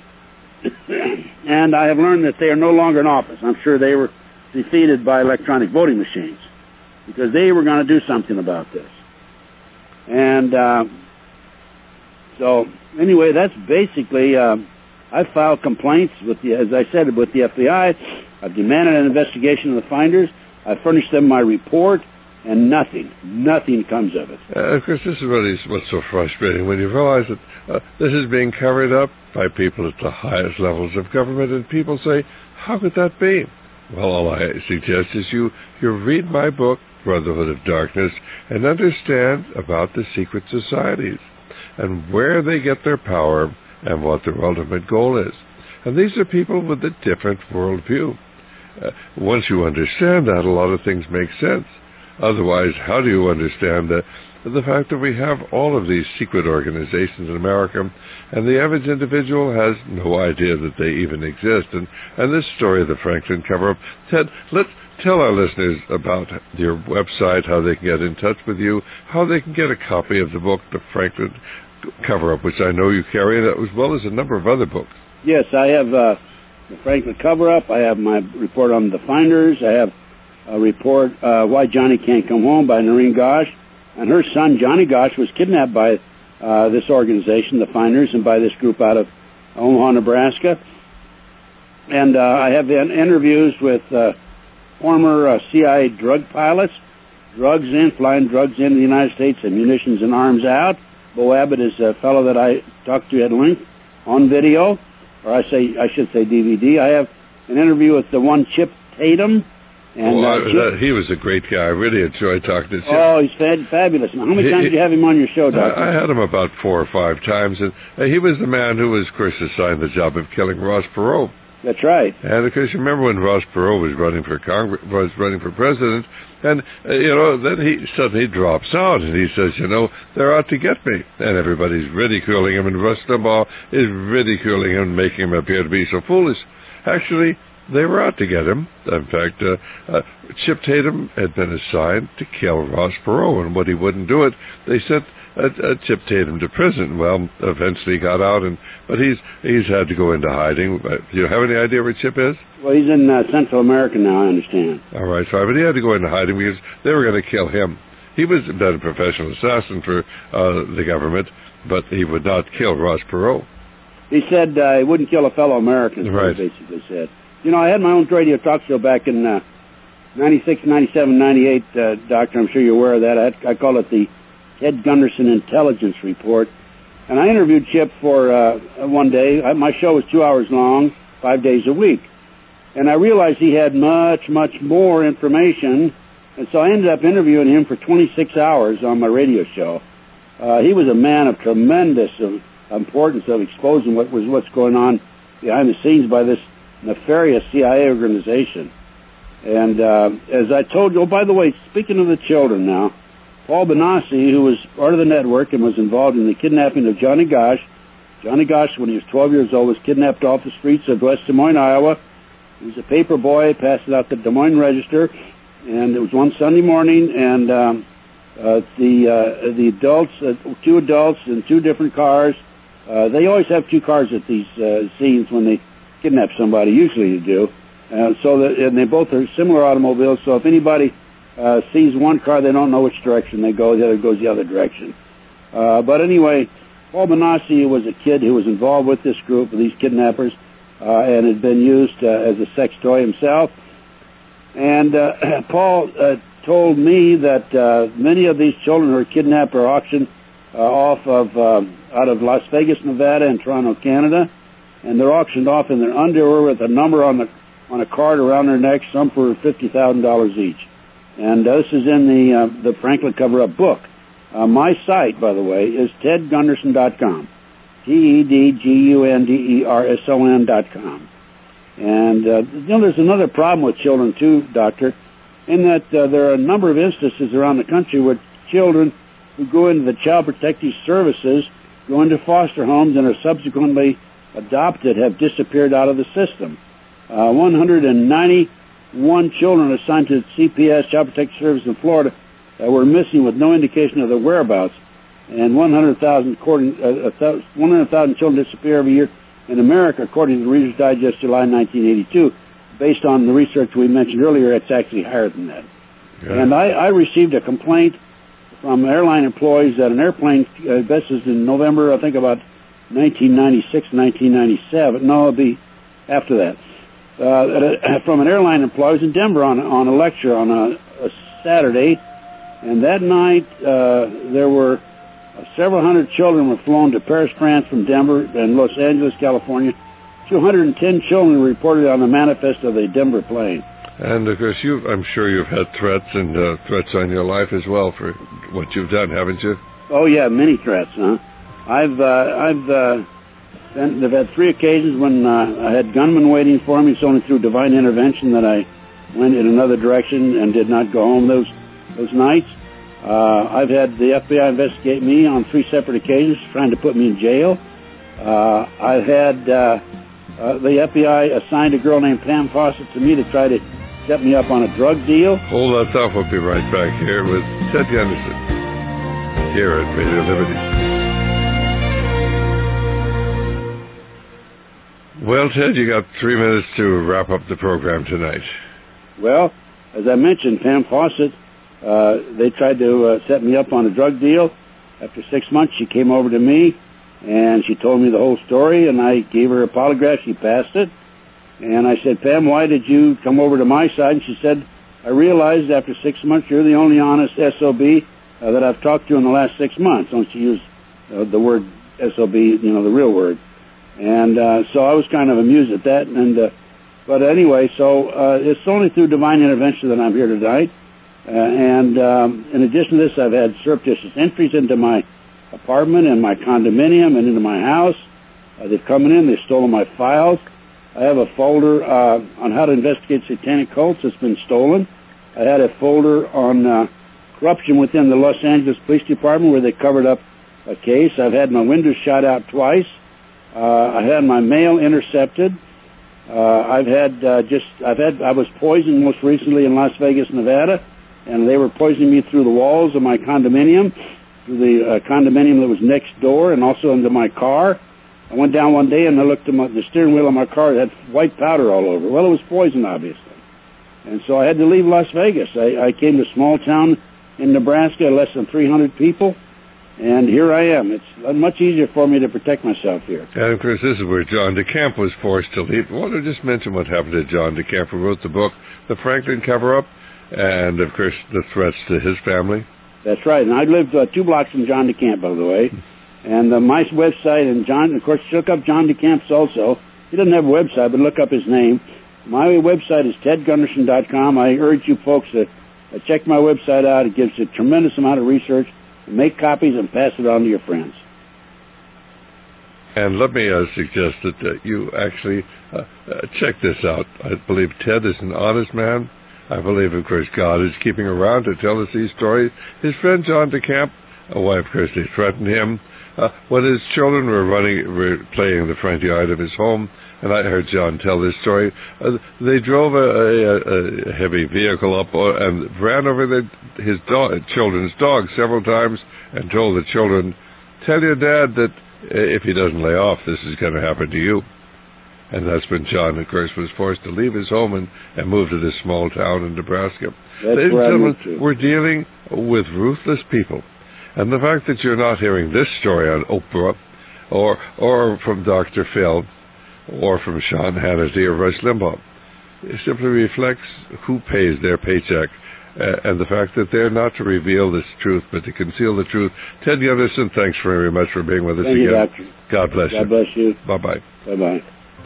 and I have learned that they are no longer in office. I'm sure they were defeated by electronic voting machines because they were going to do something about this. And uh, So anyway, that's basically. Uh, I filed complaints with the, as I said, with the F B I. I've demanded an investigation of the finders. I furnished them my report, and nothing, nothing comes of it. Uh, of course, this is what is what's so frustrating when you realize that uh, this is being covered up by people at the highest levels of government, and people say, "How could that be?" Well, all I suggest is you you read my book, Brotherhood of Darkness, and understand about the secret societies and where they get their power and what their ultimate goal is. And these are people with a different worldview. Uh, once you understand that, a lot of things make sense. Otherwise, how do you understand the, the fact that we have all of these secret organizations in America, and the average individual has no idea that they even exist? And, and this story of the Franklin cover-up, Ted, let's tell our listeners about your website, how they can get in touch with you, how they can get a copy of the book, The Franklin Cover-Up, which I know you carry, as well as a number of other books. Yes, I have uh, the Franklin Cover-Up. I have my report on the finders. I have a report, uh, Why Johnny Can't Come Home, by Noreen Gosch. And her son, Johnny Gosch, was kidnapped by uh, this organization, the Finders, and by this group out of Omaha, Nebraska. And uh, I have interviews with uh, former uh, C I A drug pilots, drugs in, flying drugs into the United States, and munitions and arms out. Bo Abbott is a fellow that I talked to at length on video, or I say I should say D V D. I have an interview with the one Chip Tatum. And, well, uh, I, Chip, that, he was a great guy. I really enjoyed talking to Chip. Oh, he's fab- fabulous. Now, how many he, times did you have him on your show, Doctor? I, I had him about four or five times, and uh, he was the man who was, of course, assigned the job of killing Ross Perot. That's right. And of course, you remember when Ross Perot was running for Congress, was running for president, and uh, you know, then he suddenly drops out, and he says, you know, they're out to get me, and everybody's ridiculing him, and Rush Limbaugh is ridiculing him, making him appear to be so foolish. Actually, they were out to get him. In fact, uh, uh, Chip Tatum had been assigned to kill Ross Perot, and when he wouldn't do it, they sent uh, uh, Chip Tatum to prison. Well, eventually he got out, and but he's he's had to go into hiding. Uh, do you have any idea where Chip is? Well, he's in uh, Central America now, I understand. All right, sorry, but he had to go into hiding because they were going to kill him. He was been a professional assassin for uh, the government, but he would not kill Ross Perot. He said uh, he wouldn't kill a fellow American, is right. what he basically said. You know, I had my own radio talk show back in uh, ninety-six, ninety-seven, ninety-eight, uh, Doctor. I'm sure you're aware of that. I, had, I call it the Ted Gunderson Intelligence Report. And I interviewed Chip for uh, one day. I, my show was two hours long, five days a week. And I realized he had much, much more information. And so I ended up interviewing him for twenty-six hours on my radio show. Uh, he was a man of tremendous uh, importance of exposing what was what's going on behind the scenes by this nefarious C I A organization. And uh, as I told you, oh, by the way, speaking of the children now, Paul Benassi, who was part of the network and was involved in the kidnapping of Johnny Gosch. Johnny Gosch, when he was twelve years old, was kidnapped off the streets of West Des Moines, Iowa. He was a paper boy, passed it out the Des Moines Register, and it was one Sunday morning, and um, uh, the uh, the adults, uh, two adults in two different cars. Uh, they always have two cars at these uh, scenes when they kidnap somebody, usually they do. Uh, so that, and they both are similar automobiles, so if anybody uh, sees one car, they don't know which direction they go, the other goes the other direction. Uh, but anyway, Paul Benassi was a kid who was involved with this group of these kidnappers uh, and had been used uh, as a sex toy himself. And uh, Paul uh, told me that uh, many of these children who were kidnapped or auctioned uh, off of uh, out of Las Vegas, Nevada, and Toronto, Canada, and they're auctioned off in their underwear with a number on the on a card around their neck, some for fifty thousand dollars each. And uh, this is in the uh, the Franklin Cover-Up book. Uh, my site, by the way, is ted gunderson dot com. T E D G U N D E R S O N dot com. And, uh, you know, there's another problem with children, too, Doctor, in that uh, there are a number of instances around the country where children who go into the Child Protective Services, go into foster homes, and are subsequently adopted have disappeared out of the system. Uh, one hundred ninety-one children assigned to C P S, Child Protective Service in Florida, uh, were missing with no indication of their whereabouts. And one hundred thousand uh, one hundred thousand children disappear every year in America, according to the Reader's Digest, July nineteen eighty-two. Based on the research we mentioned earlier, it's actually higher than that. Yeah. And I, I received a complaint from airline employees that an airplane, uh, this is in November, I think about nineteen ninety-six, nineteen ninety-seven. No, it'll be after that. Uh, from an airline employee in Denver on, on a lecture on a, a Saturday. And that night, uh, there were uh, several hundred children were flown to Paris, France from Denver and Los Angeles, California. two hundred ten children were reported on the manifest of the Denver plane. And, of course, you I'm sure you've had threats and uh, threats on your life as well for what you've done, haven't you? Oh, yeah, many threats, huh? I've, uh, I've, uh, been, I've had three occasions when uh, I had gunmen waiting for me. It's only through divine intervention that I went in another direction and did not go home those, those nights. Uh, I've had the F B I investigate me on three separate occasions, trying to put me in jail. Uh, I've had, uh, uh, the F B I assigned a girl named Pam Fawcett to me to try to set me up on a drug deal. Hold that thought. We'll be right back here with Ted Gunderson here at Radio Liberty. Well, Ted, you got three minutes to wrap up the program tonight. Well, as I mentioned, Pam Fawcett, uh, they tried to uh, set me up on a drug deal. After six months, she came over to me, and she told me the whole story, and I gave her a polygraph. She passed it. And I said, Pam, why did you come over to my side? And she said, I realized after six months you're the only honest S O B uh, that I've talked to in the last six months. Don't you use uh, the word S O B, you know, the real word. And uh, so I was kind of amused at that. And uh, But anyway, so uh, it's only through divine intervention that I'm here tonight. Uh, and um, in addition to this, I've had surreptitious entries into my apartment and my condominium and into my house. Uh, they've come in, they've stolen my files. I have a folder uh, on how to investigate satanic cults that's been stolen. I had a folder on uh, corruption within the Los Angeles Police Department where they covered up a case. I've had my windows shot out twice. Uh, I had my mail intercepted. Uh, I've had uh, just I've had I was poisoned most recently in Las Vegas, Nevada, and they were poisoning me through the walls of my condominium, through the uh, condominium that was next door, and also into my car. I went down one day and I looked at my, the steering wheel of my car. It had white powder all over. Well, it was poison, obviously. And so I had to leave Las Vegas. I, I came to a small town in Nebraska, less than three hundred people, and here I am. It's much easier for me to protect myself here. And, of course, this is where John DeCamp was forced to leave. I want to just mention what happened to John DeCamp, who wrote the book, The Franklin Cover-Up, and, of course, the threats to his family. That's right. And I lived uh, two blocks from John DeCamp, by the way. And uh, my website, and John, of course, look up John DeCamp's also. He doesn't have a website, but look up his name. My website is ted gunderson dot com. I urge you folks to uh, check my website out. It gives a tremendous amount of research. Make copies and pass it on to your friends. And let me uh, suggest that uh, you actually uh, uh, check this out. I believe Ted is an honest man. I believe, of course, God is keeping around to tell us these stories. His friend John DeCamp, uh, why, of course, they threatened him. Uh, when his children were running, were playing the friendly yard of his home, and I heard John tell this story, uh, they drove a, a, a heavy vehicle up and ran over the, his dog, children's dog several times and told the children, tell your dad that if he doesn't lay off, this is going to happen to you. And that's when John, of course, was forced to leave his home and, and move to this small town in Nebraska. That's Ladies and where gentlemen, I moved to. we're dealing with ruthless people. And the fact that you're not hearing this story on Oprah or or from Doctor Phil or from Sean Hannity or Rush Limbaugh, it simply reflects who pays their paycheck uh, and the fact that they're not to reveal this truth but to conceal the truth. Ted Gunderson, thanks very much for being with us Thank again. you, Doctor. God bless God you. bless you. Bye-bye. Bye-bye.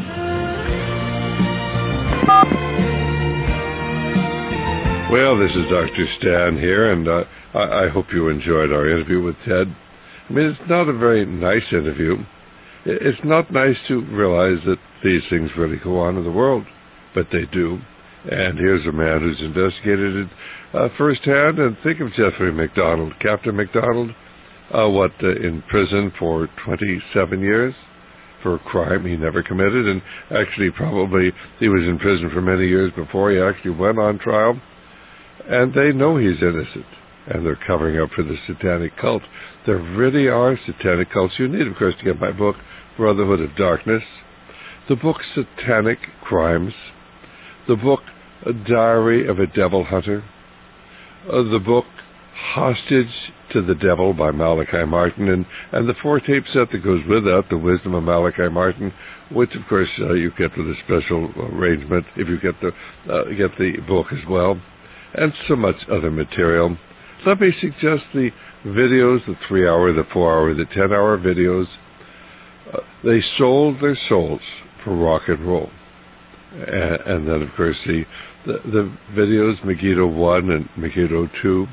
Well, this is Doctor Stan here, and uh, I, I hope you enjoyed our interview with Ted. I mean, it's not a very nice interview. It's not nice to realize that these things really go on in the world, but they do. And here's a man who's investigated it uh, firsthand. And think of Jeffrey McDonald, Captain McDonald, uh, what, uh, in prison for twenty-seven years for a crime he never committed. And actually, probably he was in prison for many years before he actually went on trial. And they know he's innocent, and they're covering up for the satanic cult. There really are satanic cults. You need, of course, to get my book, Brotherhood of Darkness, the book Satanic Crimes, the book A Diary of a Devil Hunter, uh, the book Hostage to the Devil by Malachi Martin, and, and the four-tape set that goes with that, The Wisdom of Malachi Martin, which, of course, uh, you get with a special arrangement if you get the uh, get the book as well, and so much other material. Let me suggest the videos, the three-hour, the four-hour, the ten-hour videos. Uh, they sold their souls for rock and roll. And, and then, of course, the, the, the videos, Megiddo one and Megiddo two,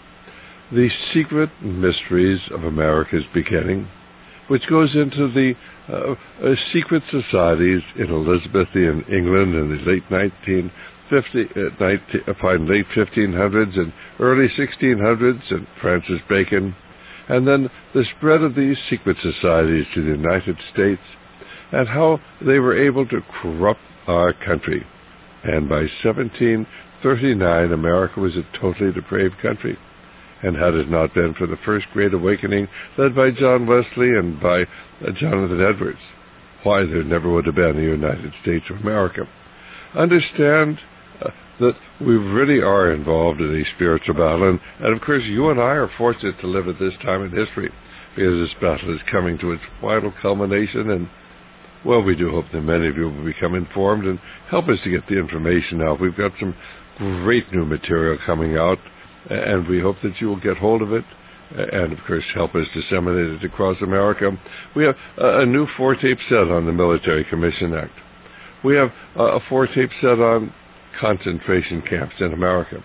The Secret Mysteries of America's Beginning, which goes into the uh, uh, secret societies in Elizabethan England in the late nineteen fifty, uh, nineteen, uh, late fifteen hundreds and early sixteen hundreds, and Francis Bacon, and then the spread of these secret societies to the United States, and how they were able to corrupt our country. And by seventeen thirty-nine, America was a totally depraved country. And had it not been for the First Great Awakening led by John Wesley and by uh, Jonathan Edwards, why, there never would have been a United States of America. Understand uh, that we really are involved in a spiritual battle, and, and of course you and I are fortunate to live at this time in history, because this battle is coming to its final culmination, and, well, we do hope that many of you will become informed and help us to get the information out. We've got some great new material coming out, and we hope that you will get hold of it and, of course, help us disseminate it across America. We have a new four-tape set on the Military Commission Act. We have a four-tape set on concentration camps in America.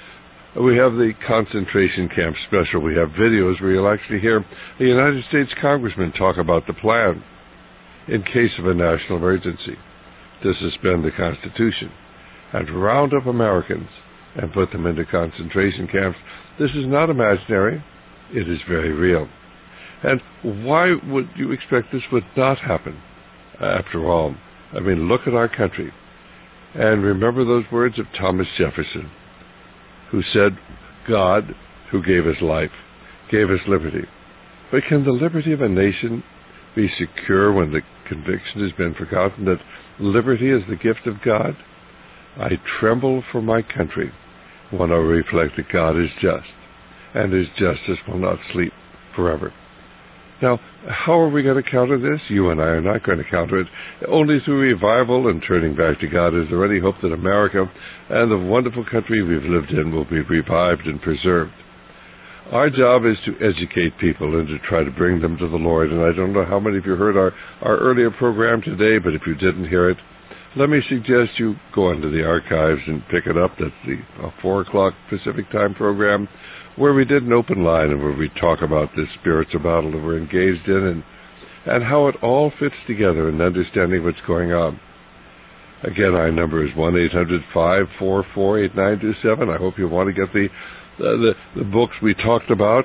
We have the concentration camp special. We have videos where you'll actually hear a United States congressman talk about the plan in case of a national emergency to suspend the Constitution and round up Americans and put them into concentration camps. This is not imaginary. It is very real. And why would you expect this would not happen? After all, I mean, look at our country. And remember those words of Thomas Jefferson, who said, God, who gave us life, gave us liberty. But can the liberty of a nation be secure when the conviction has been forgotten that liberty is the gift of God? I tremble for my country when I reflect that God is just, and His justice will not sleep forever. Now, how are we going to counter this? You and I are not going to counter it. Only through revival and turning back to God is there any hope that America and the wonderful country we've lived in will be revived and preserved. Our job is to educate people and to try to bring them to the Lord. And I don't know how many of you heard our, our earlier program today, but if you didn't hear it, let me suggest you go into the archives and pick it up. That's the uh, four o'clock Pacific time program, where we did an open line and where we talk about this spiritual battle that we're engaged in and, and how it all fits together in understanding what's going on. Again, our number is one eight hundred five four four eight nine two seven. I hope you want to get the uh, the, the books we talked about,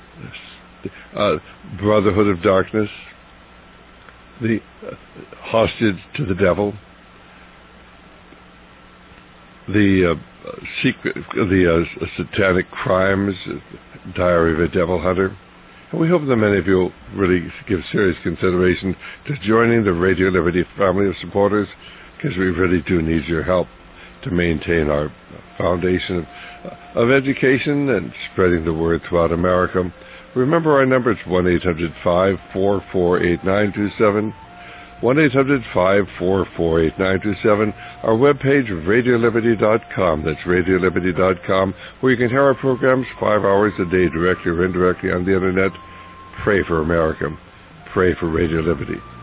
uh, Brotherhood of Darkness, The uh, Hostage to the Devil, the uh, secret, the uh, Satanic Crimes, Diary of a Devil Hunter. And we hope that many of you will really give serious consideration to joining the Radio Liberty family of supporters, because we really do need your help to maintain our foundation of, of education and spreading the word throughout America. Remember our number, it's one eight hundred five four four eight nine two seven. one eight hundred five four four eight nine two seven. Our webpage, radio liberty dot com. That's radio liberty dot com, where you can hear our programs five hours a day, directly or indirectly on the Internet. Pray for America. Pray for Radio Liberty.